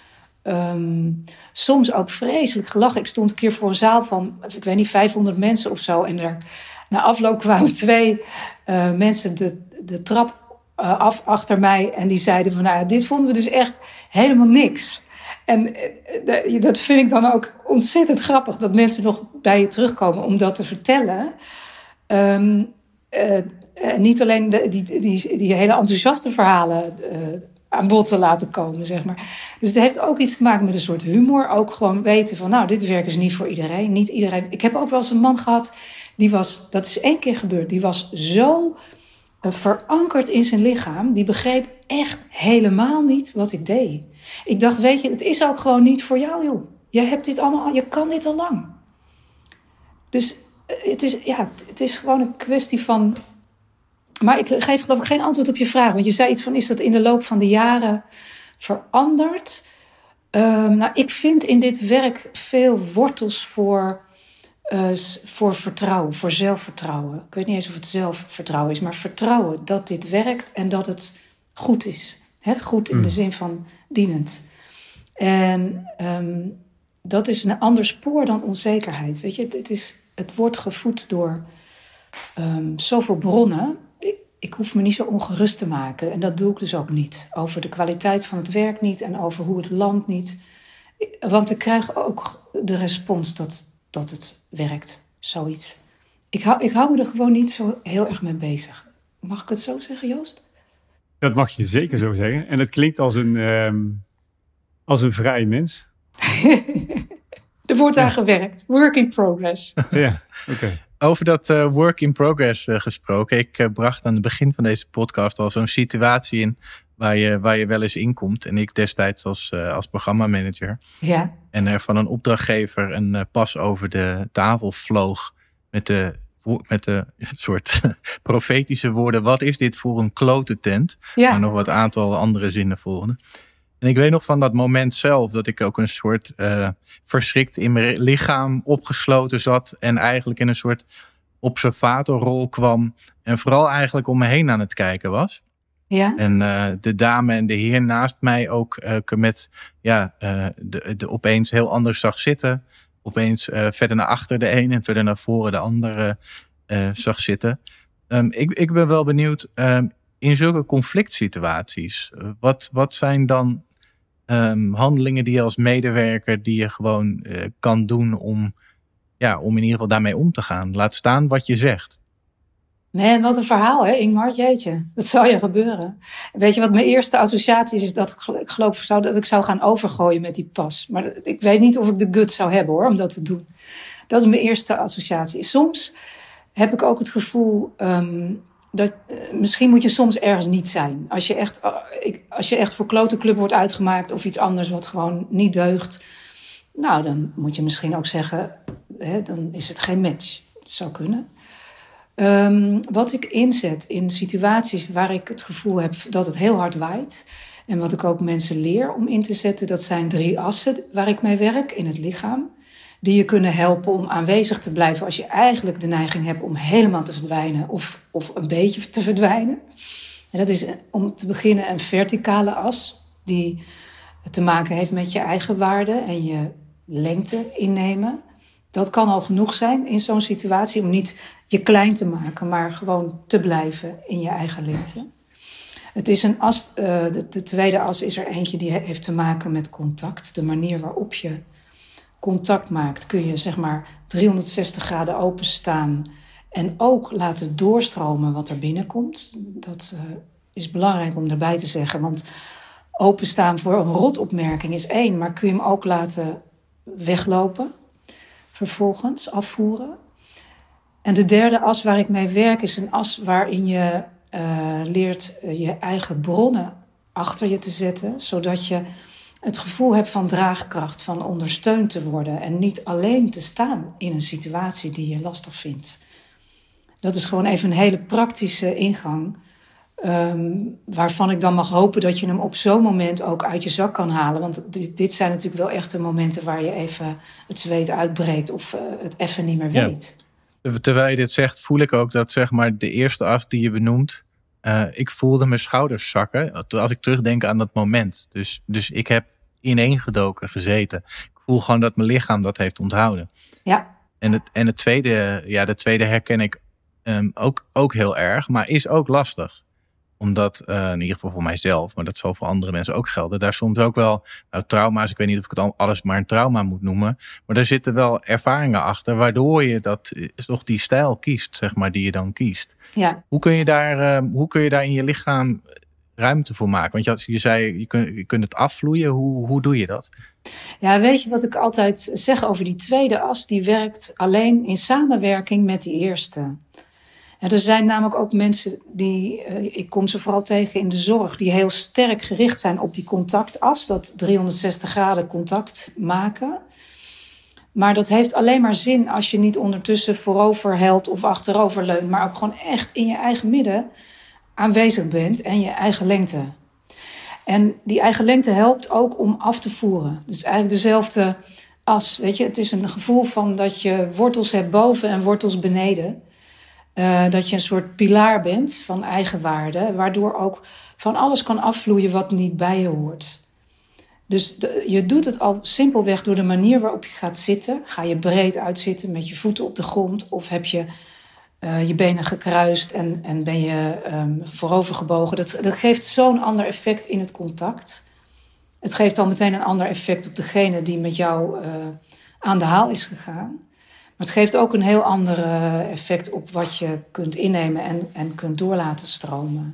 Soms ook vreselijk gelachen. Ik stond een keer voor een zaal van, 500 mensen of zo. En na afloop kwamen 2 mensen de trap af achter mij. En die zeiden van, dit vonden we dus echt helemaal niks. En dat vind ik dan ook ontzettend grappig. Dat mensen nog bij je terugkomen om dat te vertellen. Niet alleen die hele enthousiaste verhalen aan bod te laten komen, zeg maar. Dus het heeft ook iets te maken met een soort humor. Ook gewoon weten van, dit werk is niet voor iedereen. Niet iedereen. Ik heb ook wel eens een man gehad, dat is 1 keer gebeurd. Die was zo verankerd in zijn lichaam. Die begreep echt helemaal niet wat ik deed. Ik dacht, weet je, het is ook gewoon niet voor jou, joh. Je hebt dit allemaal, je kan dit al lang. Dus het is gewoon een kwestie van... Maar ik geef geloof ik geen antwoord op je vraag. Want je zei iets van, is dat in de loop van de jaren veranderd? Ik vind in dit werk veel wortels voor vertrouwen, voor zelfvertrouwen. Ik weet niet eens of het zelfvertrouwen is, maar vertrouwen dat dit werkt en dat het goed is. Goed in de zin van dienend. En dat is een ander spoor dan onzekerheid. Weet je, het wordt gevoed door zoveel bronnen. Ik hoef me niet zo ongerust te maken. En dat doe ik dus ook niet. Over de kwaliteit van het werk niet. En over hoe het land niet. Want ik krijg ook de respons dat het werkt. Zoiets. Ik hou me er gewoon niet zo heel erg mee bezig. Mag ik het zo zeggen, Joost? Dat mag je zeker zo zeggen. En het klinkt als een vrij mens. Er wordt aan gewerkt. Work in progress. Ja, oké. Over dat work in progress gesproken. Ik bracht aan het begin van deze podcast al zo'n situatie in waar je wel eens inkomt. En ik destijds als programmamanager. Ja. En er van een opdrachtgever een pas over de tafel vloog met de soort profetische woorden. Wat is dit voor een klote tent? Ja. Maar nog wat aantal andere zinnen volgden. En ik weet nog van dat moment zelf dat ik ook een soort verschrikt in mijn lichaam opgesloten zat. En eigenlijk in een soort observatorrol kwam. En vooral eigenlijk om me heen aan het kijken was. Ja. En de dame en de heer naast mij ook met de opeens heel anders zag zitten. Opeens verder naar achter de een en verder naar voren de andere zag zitten. Ik ben wel benieuwd, in zulke conflict situaties, wat zijn dan handelingen die je als medewerker die je gewoon kan doen om in ieder geval daarmee om te gaan? Laat staan wat je zegt. Man, wat een verhaal, hè, Ingmar? Jeetje, dat zou je gebeuren. Weet je wat mijn eerste associatie is? Dat ik geloof dat ik zou gaan overgooien met die pas. Maar ik weet niet of ik de guts zou hebben, hoor, om dat te doen. Dat is mijn eerste associatie. Soms heb ik ook het gevoel dat misschien moet je soms ergens niet zijn. Als je echt voor klote club wordt uitgemaakt of iets anders wat gewoon niet deugt. Nou, dan moet je misschien ook zeggen, dan is het geen match. Dat zou kunnen. Wat ik inzet in situaties waar ik het gevoel heb dat het heel hard waait. En wat ik ook mensen leer om in te zetten, dat zijn 3 assen waar ik mee werk in het lichaam. Die je kunnen helpen om aanwezig te blijven als je eigenlijk de neiging hebt om helemaal te verdwijnen of een beetje te verdwijnen. En dat is om te beginnen een verticale as die te maken heeft met je eigen waarde en je lengte innemen. Dat kan al genoeg zijn in zo'n situatie om niet je klein te maken, maar gewoon te blijven in je eigen lengte. Het is een as, de tweede as is er eentje die heeft te maken met contact. De manier waarop je contact maakt kun je zeg maar 360 graden openstaan en ook laten doorstromen wat er binnenkomt. Dat is belangrijk om daarbij te zeggen, want openstaan voor een rotopmerking is 1, maar kun je hem ook laten weglopen. Vervolgens afvoeren. En de derde as waar ik mee werk is een as waarin je leert je eigen bronnen achter je te zetten. Zodat je het gevoel hebt van draagkracht, van ondersteund te worden. En niet alleen te staan in een situatie die je lastig vindt. Dat is gewoon even een hele praktische ingang. Waarvan ik dan mag hopen dat je hem op zo'n moment ook uit je zak kan halen. Want dit zijn natuurlijk wel echt de momenten waar je even het zweet uitbreekt of het even niet meer weet. Ja. Terwijl je dit zegt, voel ik ook dat zeg maar de eerste as die je benoemt, ik voelde mijn schouders zakken als ik terugdenk aan dat moment. Dus ik heb ineengedoken gezeten. Ik voel gewoon dat mijn lichaam dat heeft onthouden. Ja. En de tweede herken ik ook heel erg, maar is ook lastig. Omdat, in ieder geval voor mijzelf, maar dat zal voor andere mensen ook gelden, daar soms ook wel trauma's, ik weet niet of ik het alles maar een trauma moet noemen, maar daar zitten wel ervaringen achter, waardoor je toch die stijl kiest, zeg maar, die je dan kiest. Ja. Hoe kun je daar in je lichaam ruimte voor maken? Want je zei, je kunt het afvloeien. Hoe doe je dat? Ja, weet je wat ik altijd zeg over die tweede as? Die werkt alleen in samenwerking met die eerste. Ja, er zijn namelijk ook mensen ik kom ze vooral tegen in de zorg, die heel sterk gericht zijn op die contactas, dat 360 graden contact maken. Maar dat heeft alleen maar zin als je niet ondertussen voorover helt of achterover leunt, maar ook gewoon echt in je eigen midden aanwezig bent en je eigen lengte. En die eigen lengte helpt ook om af te voeren. Dus eigenlijk dezelfde as, weet je. Het is een gevoel van dat je wortels hebt boven en wortels beneden. Dat je een soort pilaar bent van eigenwaarde, waardoor ook van alles kan afvloeien wat niet bij je hoort. Dus je doet het al simpelweg door de manier waarop je gaat zitten. Ga je breed uitzitten met je voeten op de grond of heb je je benen gekruist en ben je voorover gebogen. Dat geeft zo'n ander effect in het contact. Het geeft al meteen een ander effect op degene die met jou aan de haal is gegaan. Maar het geeft ook een heel ander effect op wat je kunt innemen en kunt doorlaten stromen.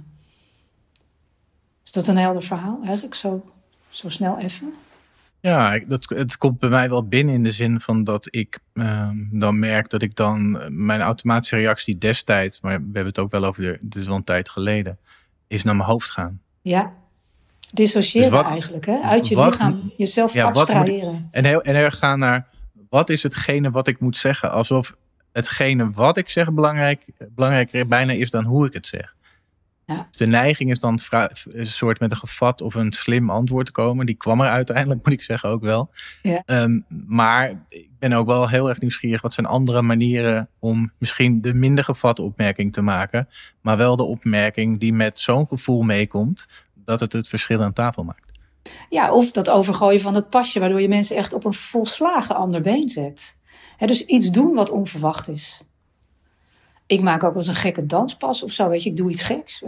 Is dat een helder verhaal eigenlijk? Zo snel even? Ja, het komt bij mij wel binnen in de zin van dat ik dan merk dat ik dan mijn automatische reactie destijds, maar we hebben het ook wel over, het is wel een tijd geleden, is naar mijn hoofd gaan. Ja, dissociëren dus eigenlijk, hè? Uit je lichaam jezelf abstraheren. En heel erg gaan naar, wat is hetgene wat ik moet zeggen? Alsof hetgene wat ik zeg belangrijker bijna is dan hoe ik het zeg. Ja. Dus de neiging is dan een soort met een gevat of een slim antwoord te komen. Die kwam er uiteindelijk, moet ik zeggen, ook wel. Ja. Maar ik ben ook wel heel erg nieuwsgierig. Wat zijn andere manieren om misschien de minder gevatte opmerking te maken, maar wel de opmerking die met zo'n gevoel meekomt, dat het verschil aan tafel maakt. Ja, of dat overgooien van het pasje, waardoor je mensen echt op een volslagen ander been zet. Dus iets doen wat onverwacht is. Ik maak ook wel eens een gekke danspas of zo, weet je. Ik doe iets geks.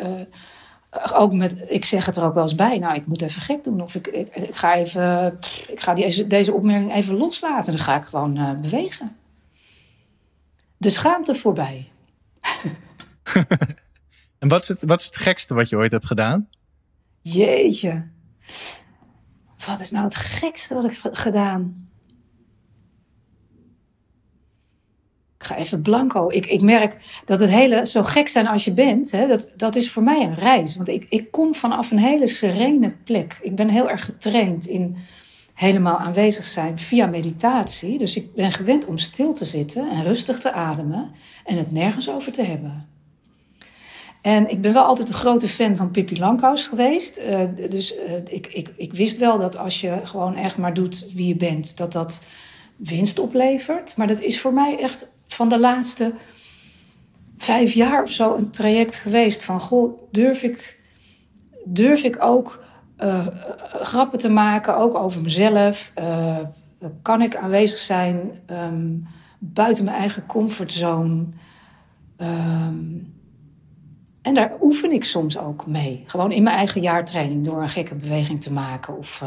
Ik zeg het er ook wel eens bij. Nou, ik moet even gek doen. Of ik ga deze opmerking even loslaten. Dan ga ik gewoon bewegen. De schaamte voorbij. En wat is het gekste wat je ooit hebt gedaan? Jeetje. Wat is nou het gekste wat ik heb gedaan? Ik ga even blanco. Ik merk dat het hele zo gek zijn als je bent, hè, dat is voor mij een reis. Want ik kom vanaf een hele serene plek. Ik ben heel erg getraind in helemaal aanwezig zijn via meditatie. Dus ik ben gewend om stil te zitten en rustig te ademen en het nergens over te hebben. En ik ben wel altijd een grote fan van Pippi Langkous geweest. Ik wist wel dat als je gewoon echt maar doet wie je bent, dat winst oplevert. Maar dat is voor mij echt van de laatste 5 jaar of zo een traject geweest. Van, goh, durf ik ook grappen te maken, ook over mezelf? Kan ik aanwezig zijn buiten mijn eigen comfortzone? En daar oefen ik soms ook mee. Gewoon in mijn eigen jaartraining door een gekke beweging te maken. Of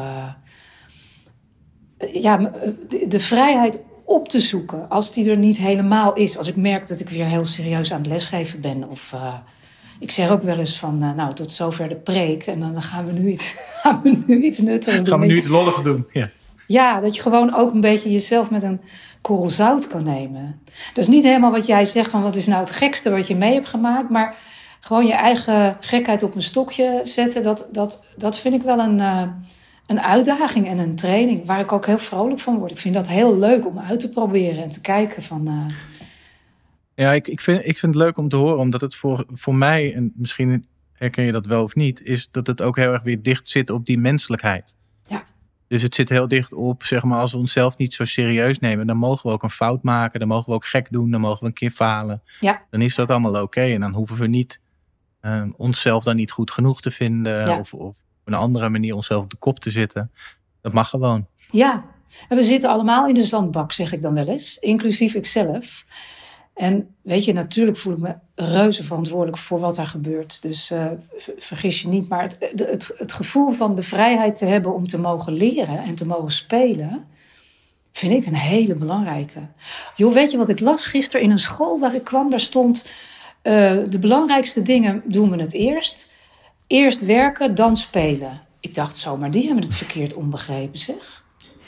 de vrijheid op te zoeken als die er niet helemaal is. Als ik merk dat ik weer heel serieus aan het lesgeven ben. Of ik zeg ook wel eens van, tot zover de preek. En dan gaan we nu iets nuttigs doen. Gaan we nu iets lolligs doen, ja. Ja, dat je gewoon ook een beetje jezelf met een korrel zout kan nemen. Dat is niet helemaal wat jij zegt van wat is nou het gekste wat je mee hebt gemaakt. Maar gewoon je eigen gekheid op een stokje zetten. Dat vind ik wel een uitdaging en een training waar ik ook heel vrolijk van word. Ik vind dat heel leuk om uit te proberen en te kijken van. Ja, ik vind het leuk om te horen, omdat het voor mij, en misschien herken je dat wel of niet, is dat het ook heel erg weer dicht zit op die menselijkheid. Ja. Dus het zit heel dicht op, zeg maar, als we onszelf niet zo serieus nemen, dan mogen we ook een fout maken, dan mogen we ook gek doen, dan mogen we een keer falen. Ja. Dan is dat allemaal oké. En dan hoeven we niet onszelf dan niet goed genoeg te vinden, ja. Of op een andere manier onszelf op de kop te zitten. Dat mag gewoon. Ja, en we zitten allemaal in de zandbak, zeg ik dan wel eens, inclusief ikzelf. En weet je, natuurlijk voel ik me reuze verantwoordelijk voor wat er gebeurt. Dus vergis je niet, maar het gevoel van de vrijheid te hebben om te mogen leren en te mogen spelen, vind ik een hele belangrijke. Joh, weet je wat ik las gisteren in een school waar ik kwam? Daar stond, de belangrijkste dingen doen we het eerst. Eerst werken, dan spelen. Ik dacht zo, maar die hebben het verkeerd onbegrepen, zeg.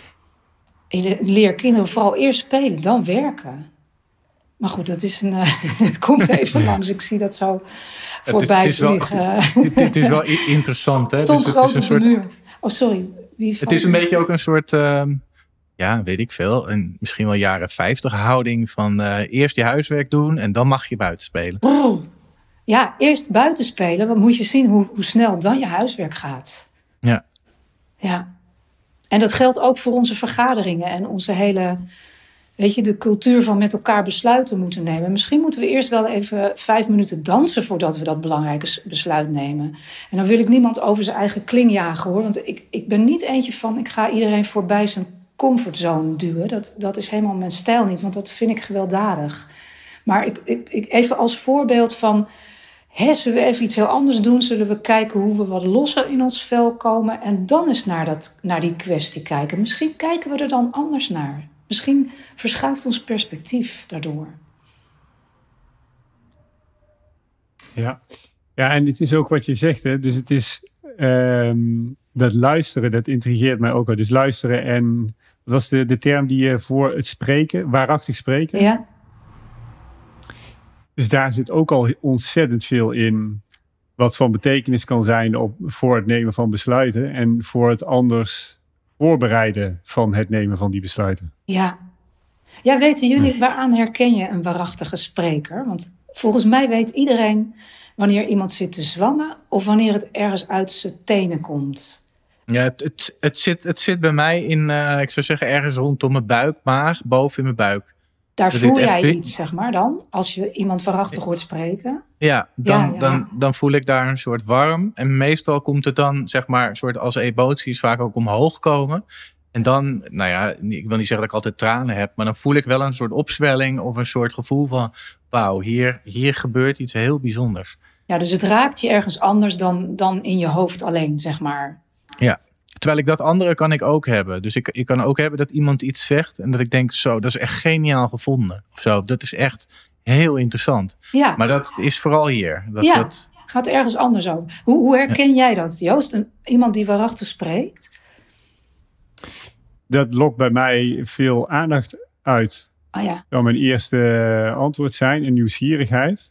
Leer kinderen vooral eerst spelen, dan werken. Maar goed, dat is het komt even langs. Ik zie dat zo voorbij vliegen. Het is wel interessant. Hè? Het stond dus groot het is op de muur. Oh, sorry. Het is een beetje ook een soort, weet ik veel, misschien wel jaren 50 houding van eerst je huiswerk doen en dan mag je buiten spelen. Oh. Ja, eerst buiten spelen. Dan moet je zien hoe snel dan je huiswerk gaat. Ja. Ja. En dat geldt ook voor onze vergaderingen en onze hele, weet je, de cultuur van met elkaar besluiten moeten nemen. Misschien moeten we eerst wel even 5 minuten dansen voordat we dat belangrijke besluit nemen. En dan wil ik niemand over zijn eigen kling jagen, hoor. Want ik ben niet eentje van, ik ga iedereen voorbij zijn comfortzone duwen. Dat is helemaal mijn stijl niet, want dat vind ik gewelddadig. Maar ik even als voorbeeld van, zullen we even iets heel anders doen? Zullen we kijken hoe we wat losser in ons vel komen? En dan eens naar die kwestie kijken. Misschien kijken we er dan anders naar. Misschien verschuift ons perspectief daardoor. Ja, en het is ook wat je zegt. Hè? Dus het is dat luisteren, dat intrigeert mij ook wel. Dus luisteren en, wat was de term die je voor het spreken, waarachtig spreken? Ja. Dus daar zit ook al ontzettend veel in wat van betekenis kan zijn voor het nemen van besluiten en voor het anders voorbereiden van het nemen van die besluiten. Ja. Weten jullie, waaraan herken je een waarachtige spreker? Want volgens mij weet iedereen wanneer iemand zit te zwammen of wanneer het ergens uit zijn tenen komt? Ja, het zit bij mij in, ik zou zeggen, ergens rondom mijn buik, maag, boven in mijn buik. Daar voel jij iets, zeg maar, dan? Als je iemand waarachtig hoort spreken? Ja, dan voel ik daar een soort warm. En meestal komt het dan, zeg maar, een soort als emoties vaak ook omhoog komen. En dan, nou ja, ik wil niet zeggen dat ik altijd tranen heb, maar dan voel ik wel een soort opzwelling of een soort gevoel van, wauw, hier gebeurt iets heel bijzonders. Ja, dus het raakt je ergens anders dan in je hoofd alleen, zeg maar. Ja, terwijl ik dat andere kan ik ook hebben. Dus ik kan ook hebben dat iemand iets zegt en dat ik denk, zo, dat is echt geniaal gevonden. Of zo, dat is echt heel interessant. Ja. Maar dat is vooral hier. Dat gaat ergens anders over. Hoe herken jij dat, Joost? Iemand die waarachtig spreekt? Dat lokt bij mij veel aandacht uit. Oh ja. Zou mijn eerste antwoord zijn, een nieuwsgierigheid.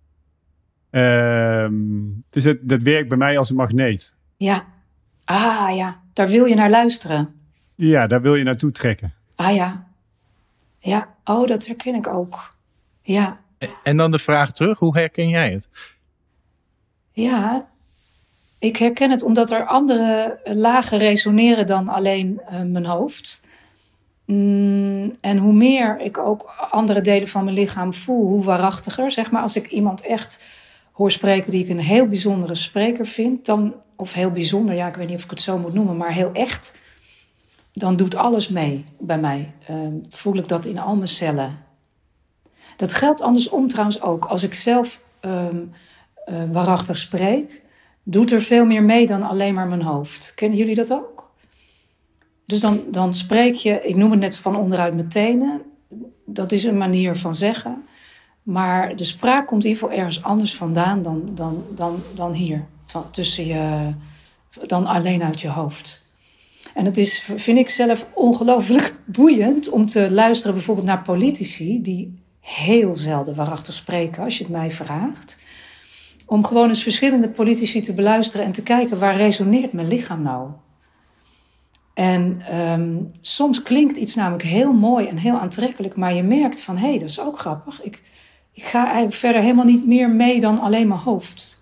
Dus dat werkt bij mij als een magneet. Ja. Ah ja, daar wil je naar luisteren. Ja, daar wil je naartoe trekken. Ah ja. Ja, oh, dat herken ik ook. Ja. En dan de vraag terug, hoe herken jij het? Ja, ik herken het omdat er andere lagen resoneren dan alleen mijn hoofd. En hoe meer ik ook andere delen van mijn lichaam voel, hoe waarachtiger. Zeg maar, als ik iemand echt hoor spreken die ik een heel bijzondere spreker vind, dan, of heel bijzonder, ja, ik weet niet of ik het zo moet noemen, maar heel echt, dan doet alles mee bij mij. Voel ik dat in al mijn cellen. Dat geldt andersom trouwens ook. Als ik zelf waarachtig spreek, doet er veel meer mee dan alleen maar mijn hoofd. Kennen jullie dat ook? Dus dan spreek je, ik noem het net van onderuit mijn tenen. Dat is een manier van zeggen. Maar de spraak komt in ieder geval ergens anders vandaan dan hier. Tussen je, dan alleen uit je hoofd. En het is, vind ik zelf, ongelooflijk boeiend om te luisteren bijvoorbeeld naar politici die heel zelden waarachtig spreken, als je het mij vraagt. Om gewoon eens verschillende politici te beluisteren en te kijken, waar resoneert mijn lichaam nou? En soms klinkt iets namelijk heel mooi en heel aantrekkelijk, maar je merkt van, hé, dat is ook grappig. Ik ga eigenlijk verder helemaal niet meer mee dan alleen mijn hoofd.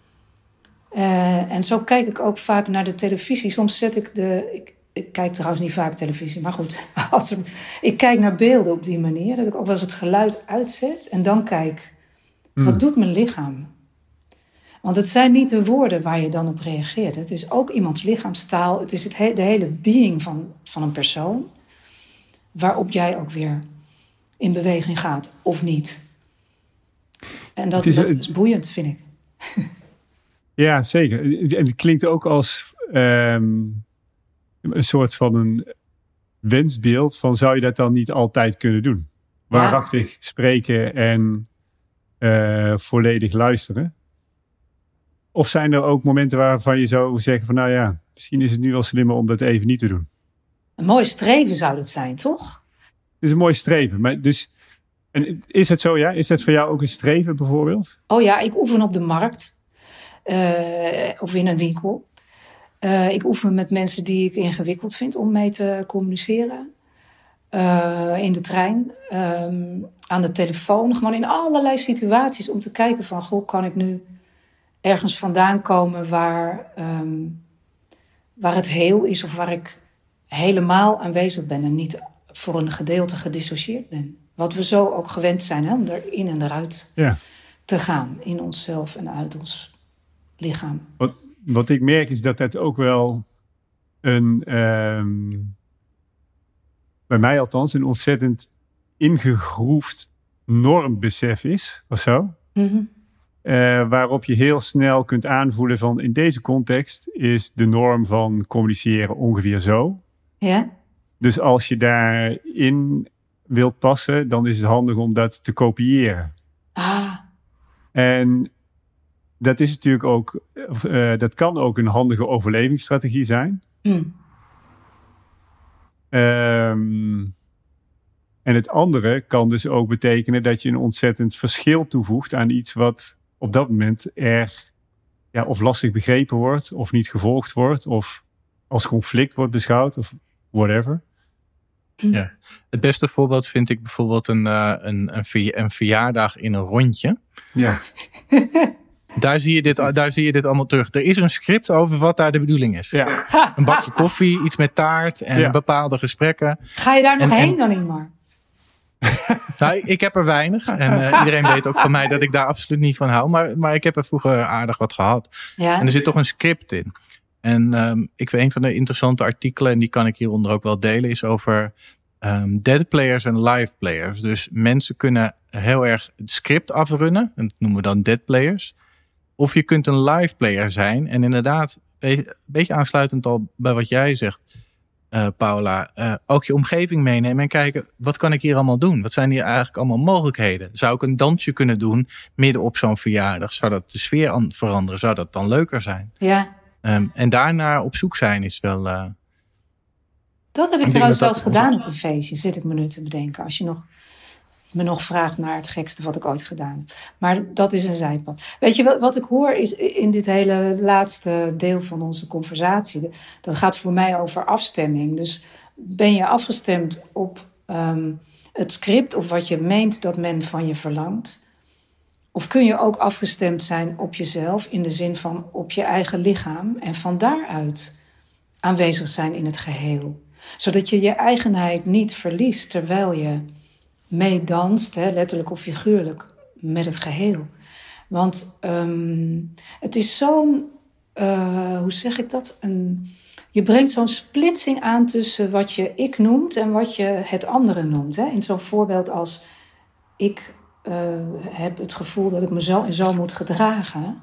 En zo kijk ik ook vaak naar de televisie. Soms zet ik ik kijk trouwens niet vaak televisie, maar goed. Ik kijk naar beelden op die manier. Dat ik ook wel eens het geluid uitzet en dan kijk, wat doet mijn lichaam? Want het zijn niet de woorden waar je dan op reageert. Het is ook iemands lichaamstaal. Het is de hele being van een persoon. Waarop jij ook weer in beweging gaat, of niet. En dat is boeiend, vind ik. Ja, zeker. En het klinkt ook als een soort van een wensbeeld van, zou je dat dan niet altijd kunnen doen? Waarachtig spreken en volledig luisteren. Of zijn er ook momenten waarvan je zou zeggen van, nou ja, misschien is het nu wel slimmer om dat even niet te doen. Een mooi streven zou dat zijn, toch? Het is een mooi streven. Maar dus, en is het zo, ja? Is dat voor jou ook een streven bijvoorbeeld? Oh ja, ik oefen op de markt. Of in een winkel. Ik oefen met mensen die ik ingewikkeld vind om mee te communiceren. In de trein. Aan de telefoon. Gewoon in allerlei situaties om te kijken van, goh, kan ik nu ergens vandaan komen waar het heel is of waar ik helemaal aanwezig ben en niet voor een gedeelte gedissocieerd ben. Wat we zo ook gewend zijn, hè, om erin en eruit te gaan. In onszelf en uit ons lichaam. Wat ik merk is dat het ook wel bij mij althans, een ontzettend ingegroefd normbesef is, of zo. Mm-hmm. Waarop je heel snel kunt aanvoelen van, in deze context is de norm van communiceren ongeveer zo. Ja. Dus als je daarin wilt passen, dan is het handig om dat te kopiëren. Ah. En dat is natuurlijk ook, dat kan ook een handige overlevingsstrategie zijn. En het andere kan dus ook betekenen dat je een ontzettend verschil toevoegt aan iets wat op dat moment erg of lastig begrepen wordt, of niet gevolgd wordt, of als conflict wordt beschouwd, of whatever. Ja. Het beste voorbeeld vind ik bijvoorbeeld een verjaardag in een rondje. Ja. Daar zie je dit allemaal terug. Er is een script over wat daar de bedoeling is. Ja. Een bakje koffie, iets met taart en bepaalde gesprekken. Ga je daar nog heen dan, Ingmar? Nou, ik heb er weinig. En iedereen weet ook van mij dat ik daar absoluut niet van hou. Maar ik heb er vroeger aardig wat gehad. Ja. En er zit toch een script in. En ik weet, een van de interessante artikelen, en die kan ik hieronder ook wel delen, is over dead players en live players. Dus mensen kunnen heel erg het script afrunnen. En dat noemen we dan dead players. Of je kunt een live player zijn. En inderdaad, een beetje aansluitend al bij wat jij zegt, Paula. Ook je omgeving meenemen en kijken, wat kan ik hier allemaal doen? Wat zijn hier eigenlijk allemaal mogelijkheden? Zou ik een dansje kunnen doen midden op zo'n verjaardag? Zou dat de sfeer veranderen? Zou dat dan leuker zijn? Ja. En daarnaar op zoek zijn is wel... Dat heb ik trouwens wel eens gedaan op een feestje, zit ik me nu te bedenken. Als je me nog vraagt naar het gekste wat ik ooit gedaan heb. Maar dat is een zijpad. Weet je, wat ik hoor is in dit hele laatste deel van onze conversatie. Dat gaat voor mij over afstemming. Dus ben je afgestemd op het script of wat je meent dat men van je verlangt? Of kun je ook afgestemd zijn op jezelf in de zin van op je eigen lichaam en van daaruit aanwezig zijn in het geheel? Zodat je je eigenheid niet verliest terwijl je meedanst, letterlijk of figuurlijk, met het geheel. Want het is zo'n, hoe zeg ik dat? Je brengt zo'n splitsing aan tussen wat je ik noemt en wat je het andere noemt. Hè? In zo'n voorbeeld als ik heb het gevoel dat ik me zo en zo moet gedragen.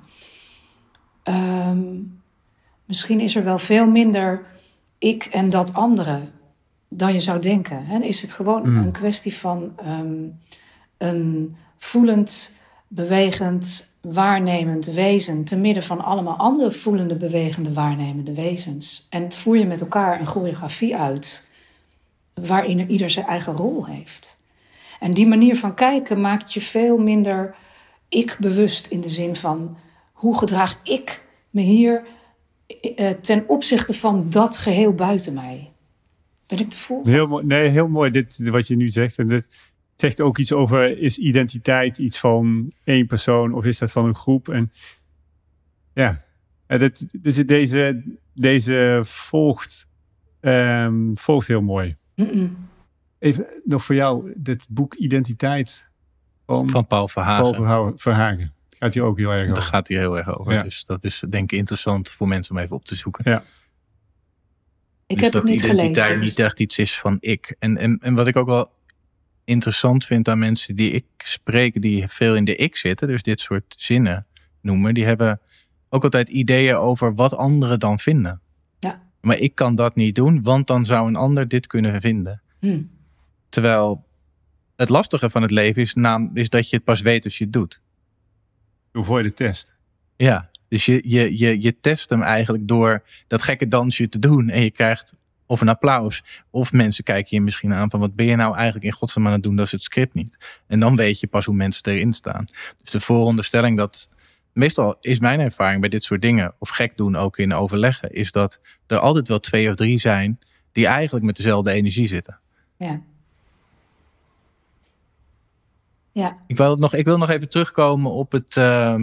Misschien is er wel veel minder ik en dat andere dan je zou denken. Hè? Is het gewoon een kwestie van een voelend, bewegend, waarnemend wezen te midden van allemaal andere voelende, bewegende, waarnemende wezens. En voer je met elkaar een choreografie uit waarin er ieder zijn eigen rol heeft. En die manier van kijken maakt je veel minder ik-bewust in de zin van hoe gedraag ik me hier ten opzichte van dat geheel buiten mij. Ben ik te volgen? Heel mooi dit wat je nu zegt. En dit zegt ook iets over, is identiteit iets van één persoon of is dat van een groep? En ja, dus deze volgt heel mooi. Even nog voor jou, dit boek Identiteit van Paul Verhagen. Paul Verhagen. Gaat hier ook heel erg over. Daar gaat hij heel erg over. Ja. Dus dat is denk ik interessant voor mensen om even op te zoeken. Ja. Ik heb dat het niet identiteit gelezen, niet echt iets is van ik. En wat ik ook wel interessant vind aan mensen die ik spreek, die veel in de ik zitten, dus dit soort zinnen noemen, die hebben ook altijd ideeën over wat anderen dan vinden. Ja. Maar ik kan dat niet doen, want dan zou een ander dit kunnen vinden. Terwijl het lastige van het leven is dat je het pas weet als je het doet. Hoe voor je de test? Ja, dus je test hem eigenlijk door dat gekke dansje te doen. En je krijgt of een applaus. Of mensen kijken je misschien aan van wat ben je nou eigenlijk in godsnaam aan het doen? Dat is het script niet. En dan weet je pas hoe mensen erin staan. Dus de vooronderstelling dat, meestal is mijn ervaring bij dit soort dingen, of gek doen ook in overleggen, is dat er altijd wel 2 of 3 zijn die eigenlijk met dezelfde energie zitten. Ja. Ja. Ik wil nog even terugkomen op het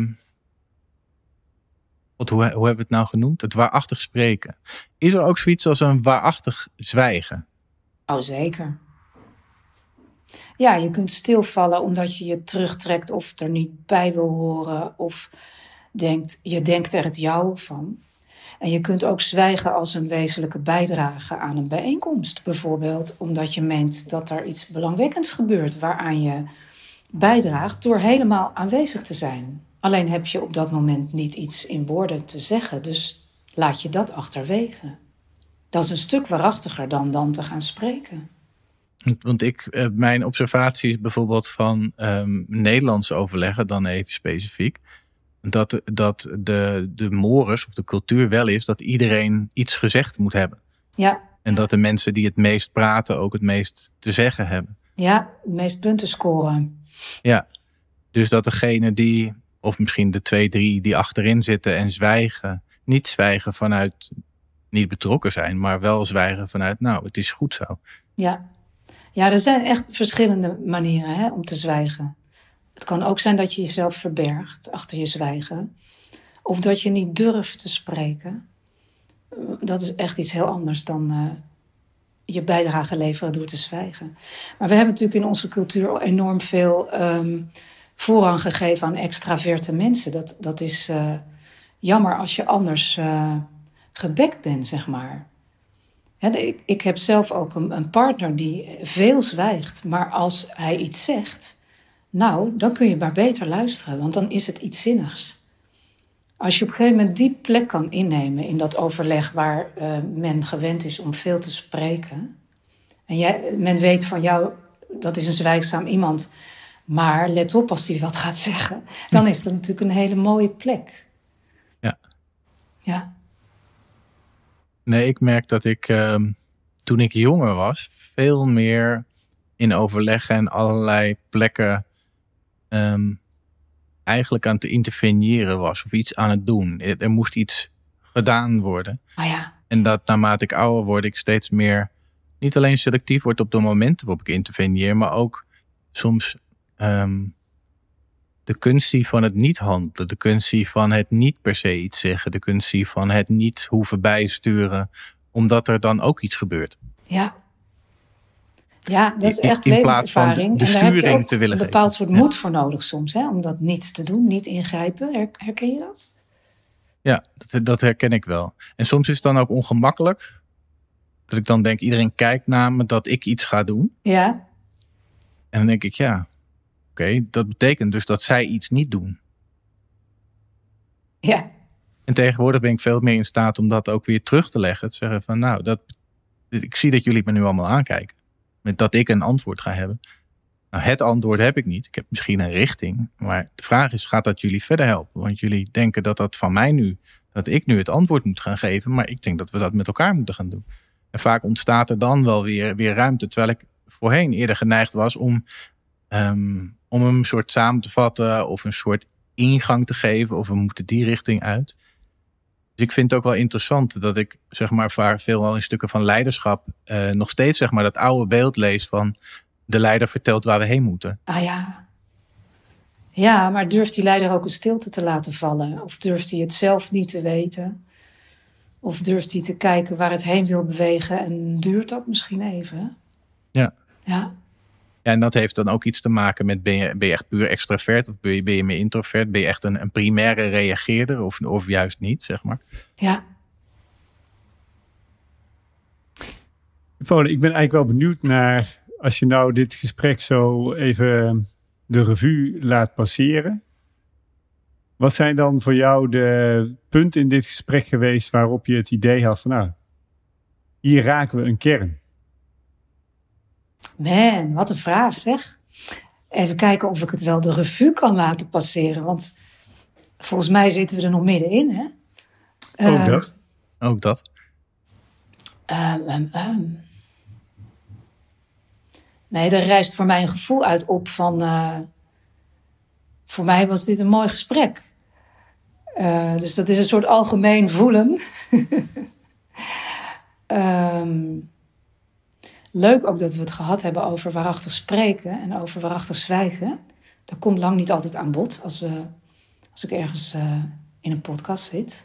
hoe hebben we het nou genoemd? Het waarachtig spreken. Is er ook zoiets als een waarachtig zwijgen? Oh, zeker. Ja, je kunt stilvallen omdat je je terugtrekt of er niet bij wil horen of je denkt er het jou van. En je kunt ook zwijgen als een wezenlijke bijdrage aan een bijeenkomst. Bijvoorbeeld omdat je meent dat er iets belangwekkends gebeurt waaraan je bijdraagt door helemaal aanwezig te zijn. Alleen heb je op dat moment niet iets in woorden te zeggen, dus laat je dat achterwege. Dat is een stuk waarachtiger dan te gaan spreken. Want mijn observatie bijvoorbeeld van Nederlandse overleggen, dan even specifiek, dat de mores of de cultuur wel is dat iedereen iets gezegd moet hebben. Ja. En dat de mensen die het meest praten ook het meest te zeggen hebben. Ja, het meest punten scoren. Ja, dus dat degene die, of misschien de 2, 3 die achterin zitten en zwijgen, niet zwijgen vanuit niet betrokken zijn, maar wel zwijgen vanuit, nou, het is goed zo. Ja, er zijn echt verschillende manieren om te zwijgen. Het kan ook zijn dat je jezelf verbergt achter je zwijgen. Of dat je niet durft te spreken. Dat is echt iets heel anders dan je bijdrage leveren door te zwijgen. Maar we hebben natuurlijk in onze cultuur al enorm veel voorrang gegeven aan extraverte mensen. Dat is jammer als je anders gebekt bent, zeg maar. Ik heb zelf ook een partner die veel zwijgt. Maar als hij iets zegt, nou, dan kun je maar beter luisteren. Want dan is het iets zinnigs. Als je op een gegeven moment die plek kan innemen in dat overleg waar men gewend is om veel te spreken. En men weet van jou, dat is een zwijgzaam iemand. Maar let op als hij wat gaat zeggen. Dan is dat natuurlijk een hele mooie plek. Ja. Ja. Nee, ik merk dat ik toen ik jonger was veel meer in overleggen en allerlei plekken eigenlijk aan het interveneren was of iets aan het doen. Er moest iets gedaan worden. Ah ja. En dat naarmate ik ouder word, ik steeds meer niet alleen selectief word op de momenten waarop ik interveneer, maar ook soms de kunstie van het niet handelen, de kunstie van het niet per se iets zeggen, de kunstie van het niet hoeven bijsturen, omdat er dan ook iets gebeurt. Ja. Ja, dat is echt in plaats van levenservaring. de en daar heb je sturing ook te willen een bepaald geven. soort moed voor nodig soms, hè, om dat niet te doen, niet ingrijpen. Herken je dat? Ja, dat herken ik wel. En soms is het dan ook ongemakkelijk. Dat ik dan denk, iedereen kijkt naar me dat ik iets ga doen. Ja. En dan denk ik, ja, oké, dat betekent dus dat zij iets niet doen. Ja. En tegenwoordig ben ik veel meer in staat om dat ook weer terug te leggen. Te zeggen van, nou, ik zie dat jullie me nu allemaal aankijken. Met dat ik een antwoord ga hebben. Nou, het antwoord heb ik niet. Ik heb misschien een richting. Maar de vraag is, gaat dat jullie verder helpen? Want jullie denken dat van mij nu, dat ik nu het antwoord moet gaan geven. Maar ik denk dat we dat met elkaar moeten gaan doen. En vaak ontstaat er dan wel weer ruimte. Terwijl ik voorheen eerder geneigd was om een soort samen te vatten. Of een soort ingang te geven. Of we moeten die richting uit. Dus ik vind het ook wel interessant dat ik zeg maar veelal in stukken van leiderschap nog steeds zeg maar dat oude beeld lees van de leider vertelt waar we heen moeten. Ah ja. Ja, maar durft die leider ook een stilte te laten vallen? Of durft hij het zelf niet te weten? Of durft hij te kijken waar het heen wil bewegen en duurt dat misschien even? Ja. Ja. Ja, en dat heeft dan ook iets te maken met ben je echt puur extravert of ben je meer introvert? Ben je echt een primaire reageerder of juist niet, zeg maar? Ja. Paula, ik ben eigenlijk wel benieuwd naar, als je nou dit gesprek zo even de revue laat passeren. Wat zijn dan voor jou de punten in dit gesprek geweest waarop je het idee had van, nou, hier raken we een kern? Man, wat een vraag zeg. Even kijken of ik het wel de revue kan laten passeren. Want volgens mij zitten we er nog middenin, hè? Ook dat. Nee, er rijst voor mij een gevoel uit op van... voor mij was dit een mooi gesprek. Dus dat is een soort algemeen voelen. Leuk ook dat we het gehad hebben over waarachtig spreken en over waarachtig zwijgen. Dat komt lang niet altijd aan bod als ik ergens in een podcast zit.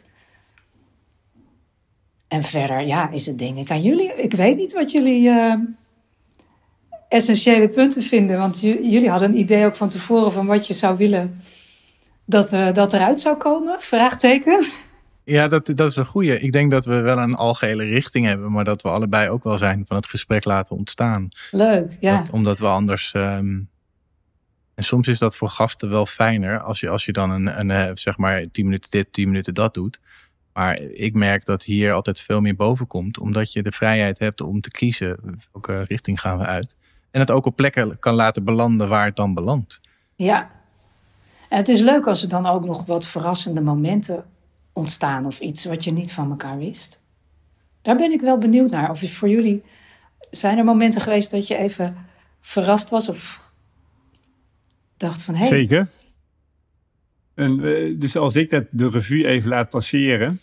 En verder, ja, is het denk ik aan jullie. Ik weet niet wat jullie essentiële punten vinden. Want jullie hadden een idee ook van tevoren van wat je zou willen dat eruit zou komen. Vraagteken. Ja, dat is een goeie. Ik denk dat we wel een algehele richting hebben, maar dat we allebei ook wel zijn van het gesprek laten ontstaan. Leuk, ja. Omdat we anders... en soms is dat voor gasten wel fijner als je dan een zeg maar 10 minuten dit, 10 minuten dat doet. Maar ik merk dat hier altijd veel meer boven komt, omdat je de vrijheid hebt om te kiezen welke richting gaan we uit. En het ook op plekken kan laten belanden waar het dan belandt. Ja. En het is leuk als er dan ook nog wat verrassende momenten ontstaan of iets wat je niet van elkaar wist. Daar ben ik wel benieuwd naar. Of voor jullie zijn er momenten geweest dat je even verrast was of dacht van hey. Zeker. En, dus als ik dat de revue even laat passeren.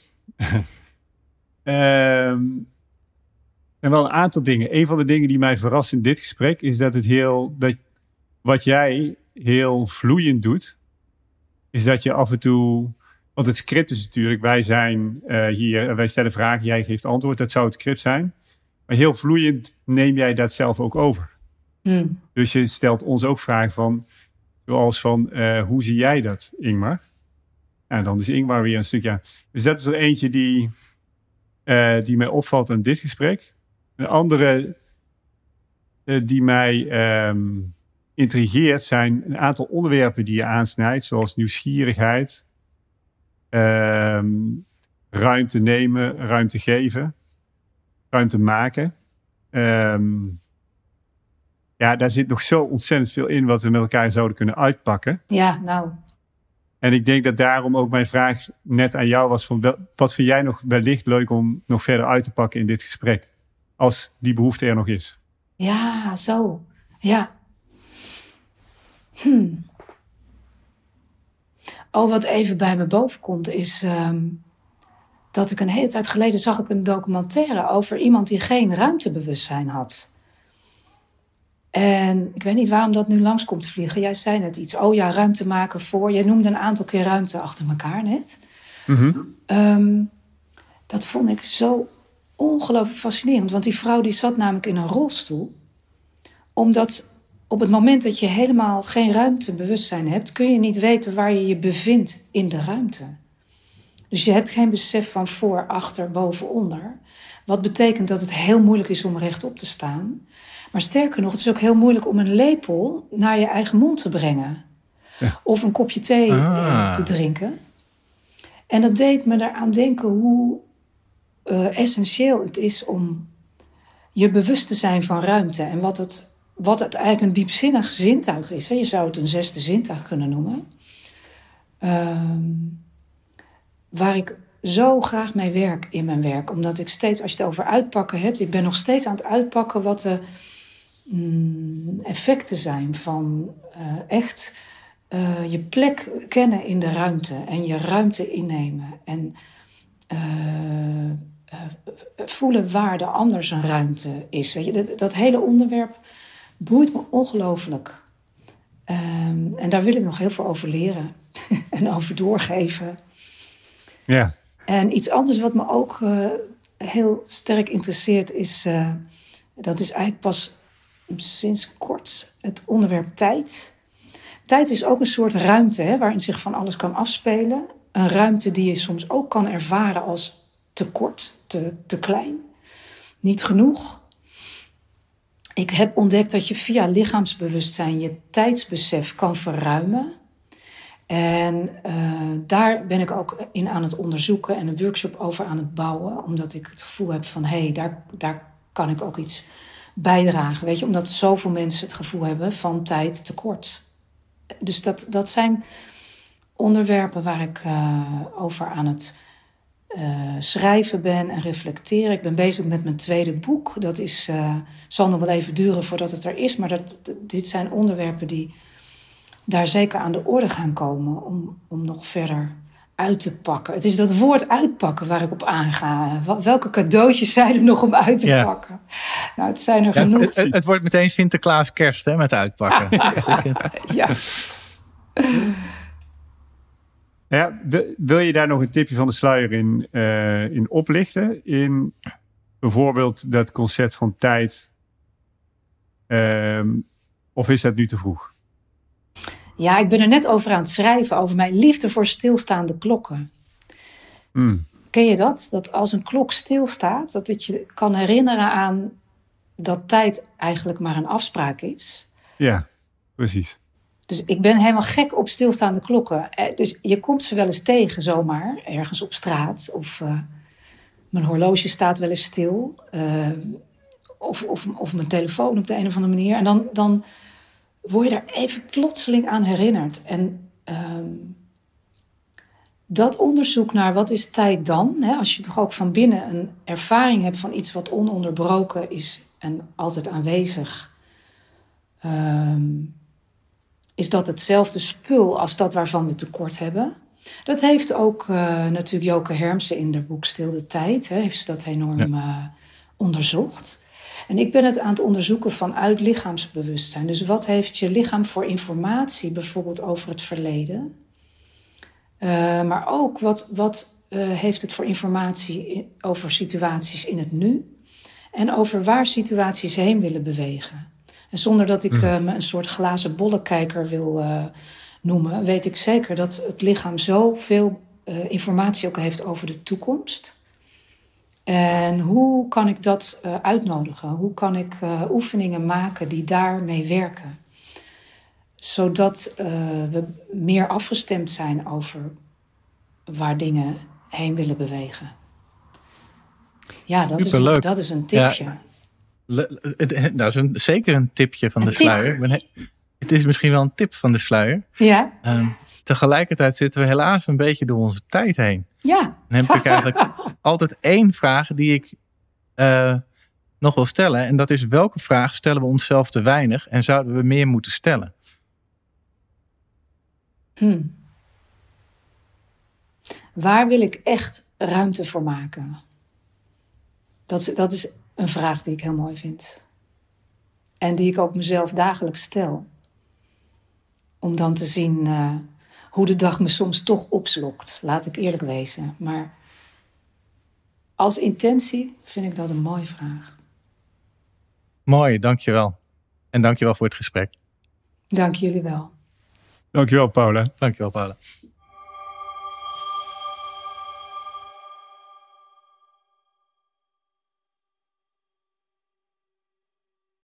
En wel een aantal dingen. Een van de dingen die mij verrast in dit gesprek is dat wat jij heel vloeiend doet, is dat je af en toe... Want het script is natuurlijk, wij zijn hier, wij stellen vragen, jij geeft antwoord. Dat zou het script zijn. Maar heel vloeiend neem jij dat zelf ook over. Dus je stelt ons ook vragen zoals van, hoe zie jij dat, Ingmar? En dan is Ingmar weer een stukje. Dus dat is er eentje die mij opvalt aan dit gesprek. Een andere die mij intrigeert zijn een aantal onderwerpen die je aansnijdt, zoals nieuwsgierigheid, ruimte nemen, ruimte geven, ruimte maken. Daar zit nog zo ontzettend veel in wat we met elkaar zouden kunnen uitpakken. Ja, nou. En ik denk dat daarom ook mijn vraag net aan jou was van wat vind jij nog wellicht leuk om nog verder uit te pakken in dit gesprek? Als die behoefte er nog is. Ja, zo. Ja. Oh, wat even bij me boven komt is dat ik een hele tijd geleden zag ik een documentaire over iemand die geen ruimtebewustzijn had. En ik weet niet waarom dat nu langs komt vliegen. Jij zei net iets. Oh ja, ruimte maken voor. Jij noemde een aantal keer ruimte achter elkaar net. Mm-hmm. Dat vond ik zo ongelooflijk fascinerend. Want die vrouw die zat namelijk in een rolstoel. Omdat op het moment dat je helemaal geen ruimtebewustzijn hebt, kun je niet weten waar je je bevindt in de ruimte. Dus je hebt geen besef van voor, achter, boven, onder. Wat betekent dat het heel moeilijk is om rechtop te staan. Maar sterker nog, het is ook heel moeilijk om een lepel naar je eigen mond te brengen. Ja. Of een kopje thee te drinken. En dat deed me eraan denken hoe essentieel het is om je bewust te zijn van ruimte. En wat het eigenlijk een diepzinnig zintuig is. Hè? Je zou het een zesde zintuig kunnen noemen. Waar ik zo graag mee werk in mijn werk. Omdat ik steeds, als je het over uitpakken hebt, ik ben nog steeds aan het uitpakken wat de effecten zijn van echt je plek kennen in de ruimte. En je ruimte innemen. En voelen waar de ander zijn ruimte is. Weet je, dat hele onderwerp boeit me ongelooflijk. En daar wil ik nog heel veel over leren. En over doorgeven. Ja. En iets anders wat me ook heel sterk interesseert is... dat is eigenlijk pas sinds kort het onderwerp tijd. Tijd is ook een soort ruimte, hè, waarin zich van alles kan afspelen. Een ruimte die je soms ook kan ervaren als te kort, te klein. Niet genoeg. Ik heb ontdekt dat je via lichaamsbewustzijn je tijdsbesef kan verruimen. En daar ben ik ook in aan het onderzoeken en een workshop over aan het bouwen. Omdat ik het gevoel heb van, daar kan ik ook iets bijdragen. Weet je, omdat zoveel mensen het gevoel hebben van tijd tekort. Dus dat zijn onderwerpen waar ik over aan het schrijven ben en reflecteren. Ik ben bezig met mijn tweede boek. Dat zal nog wel even duren voordat het er is. Maar dit zijn onderwerpen die daar zeker aan de orde gaan komen om nog verder uit te pakken. Het is dat woord uitpakken waar ik op aanga. Welke cadeautjes zijn er nog om uit te pakken? Nou, het zijn er genoeg. Het wordt meteen Sinterklaas kerst, hè, met uitpakken. Ja. Ja, wil je daar nog een tipje van de sluier in oplichten? In bijvoorbeeld dat concept van tijd? Of is dat nu te vroeg? Ja, ik ben er net over aan het schrijven. Over mijn liefde voor stilstaande klokken. Ken je dat? Dat als een klok stilstaat, dat het je kan herinneren aan dat tijd eigenlijk maar een afspraak is. Ja, precies. Dus ik ben helemaal gek op stilstaande klokken. Dus je komt ze wel eens tegen zomaar, ergens op straat. Of mijn horloge staat wel eens stil. Of mijn telefoon op de een of andere manier. En dan word je daar even plotseling aan herinnerd. En dat onderzoek naar wat is tijd dan? Hè, als je toch ook van binnen een ervaring hebt van iets wat ononderbroken is en altijd aanwezig. Is dat hetzelfde spul als dat waarvan we tekort hebben? Dat heeft ook natuurlijk Joke Hermsen in haar boek Stil de Tijd. Heeft ze dat enorm onderzocht. En ik ben het aan het onderzoeken vanuit lichaamsbewustzijn. Dus wat heeft je lichaam voor informatie, bijvoorbeeld over het verleden? Maar ook wat heeft het voor informatie over situaties in het nu? En over waar situaties heen willen bewegen. En zonder dat ik me een soort glazen bollekijker wil noemen, weet ik zeker dat het lichaam zoveel informatie ook heeft over de toekomst. En hoe kan ik dat uitnodigen? Hoe kan ik oefeningen maken die daarmee werken? Zodat we meer afgestemd zijn over waar dingen heen willen bewegen. Ja, dat is een tipje. Ja, dat is zeker een tipje van de sluier. Het is misschien wel een tip van de sluier. Ja. Tegelijkertijd zitten we helaas een beetje door onze tijd heen. Ja. Dan heb ik eigenlijk altijd 1 vraag die ik nog wil stellen. En dat is: welke vraag stellen we onszelf te weinig en zouden we meer moeten stellen? Waar wil ik echt ruimte voor maken? Dat is een vraag die ik heel mooi vind. En die ik ook mezelf dagelijks stel. Om dan te zien hoe de dag me soms toch opslokt. Laat ik eerlijk wezen. Maar als intentie vind ik dat een mooie vraag. Mooi, dankjewel. En dankjewel voor het gesprek. Dank jullie wel. Dankjewel, Paula. Dankjewel, Paula.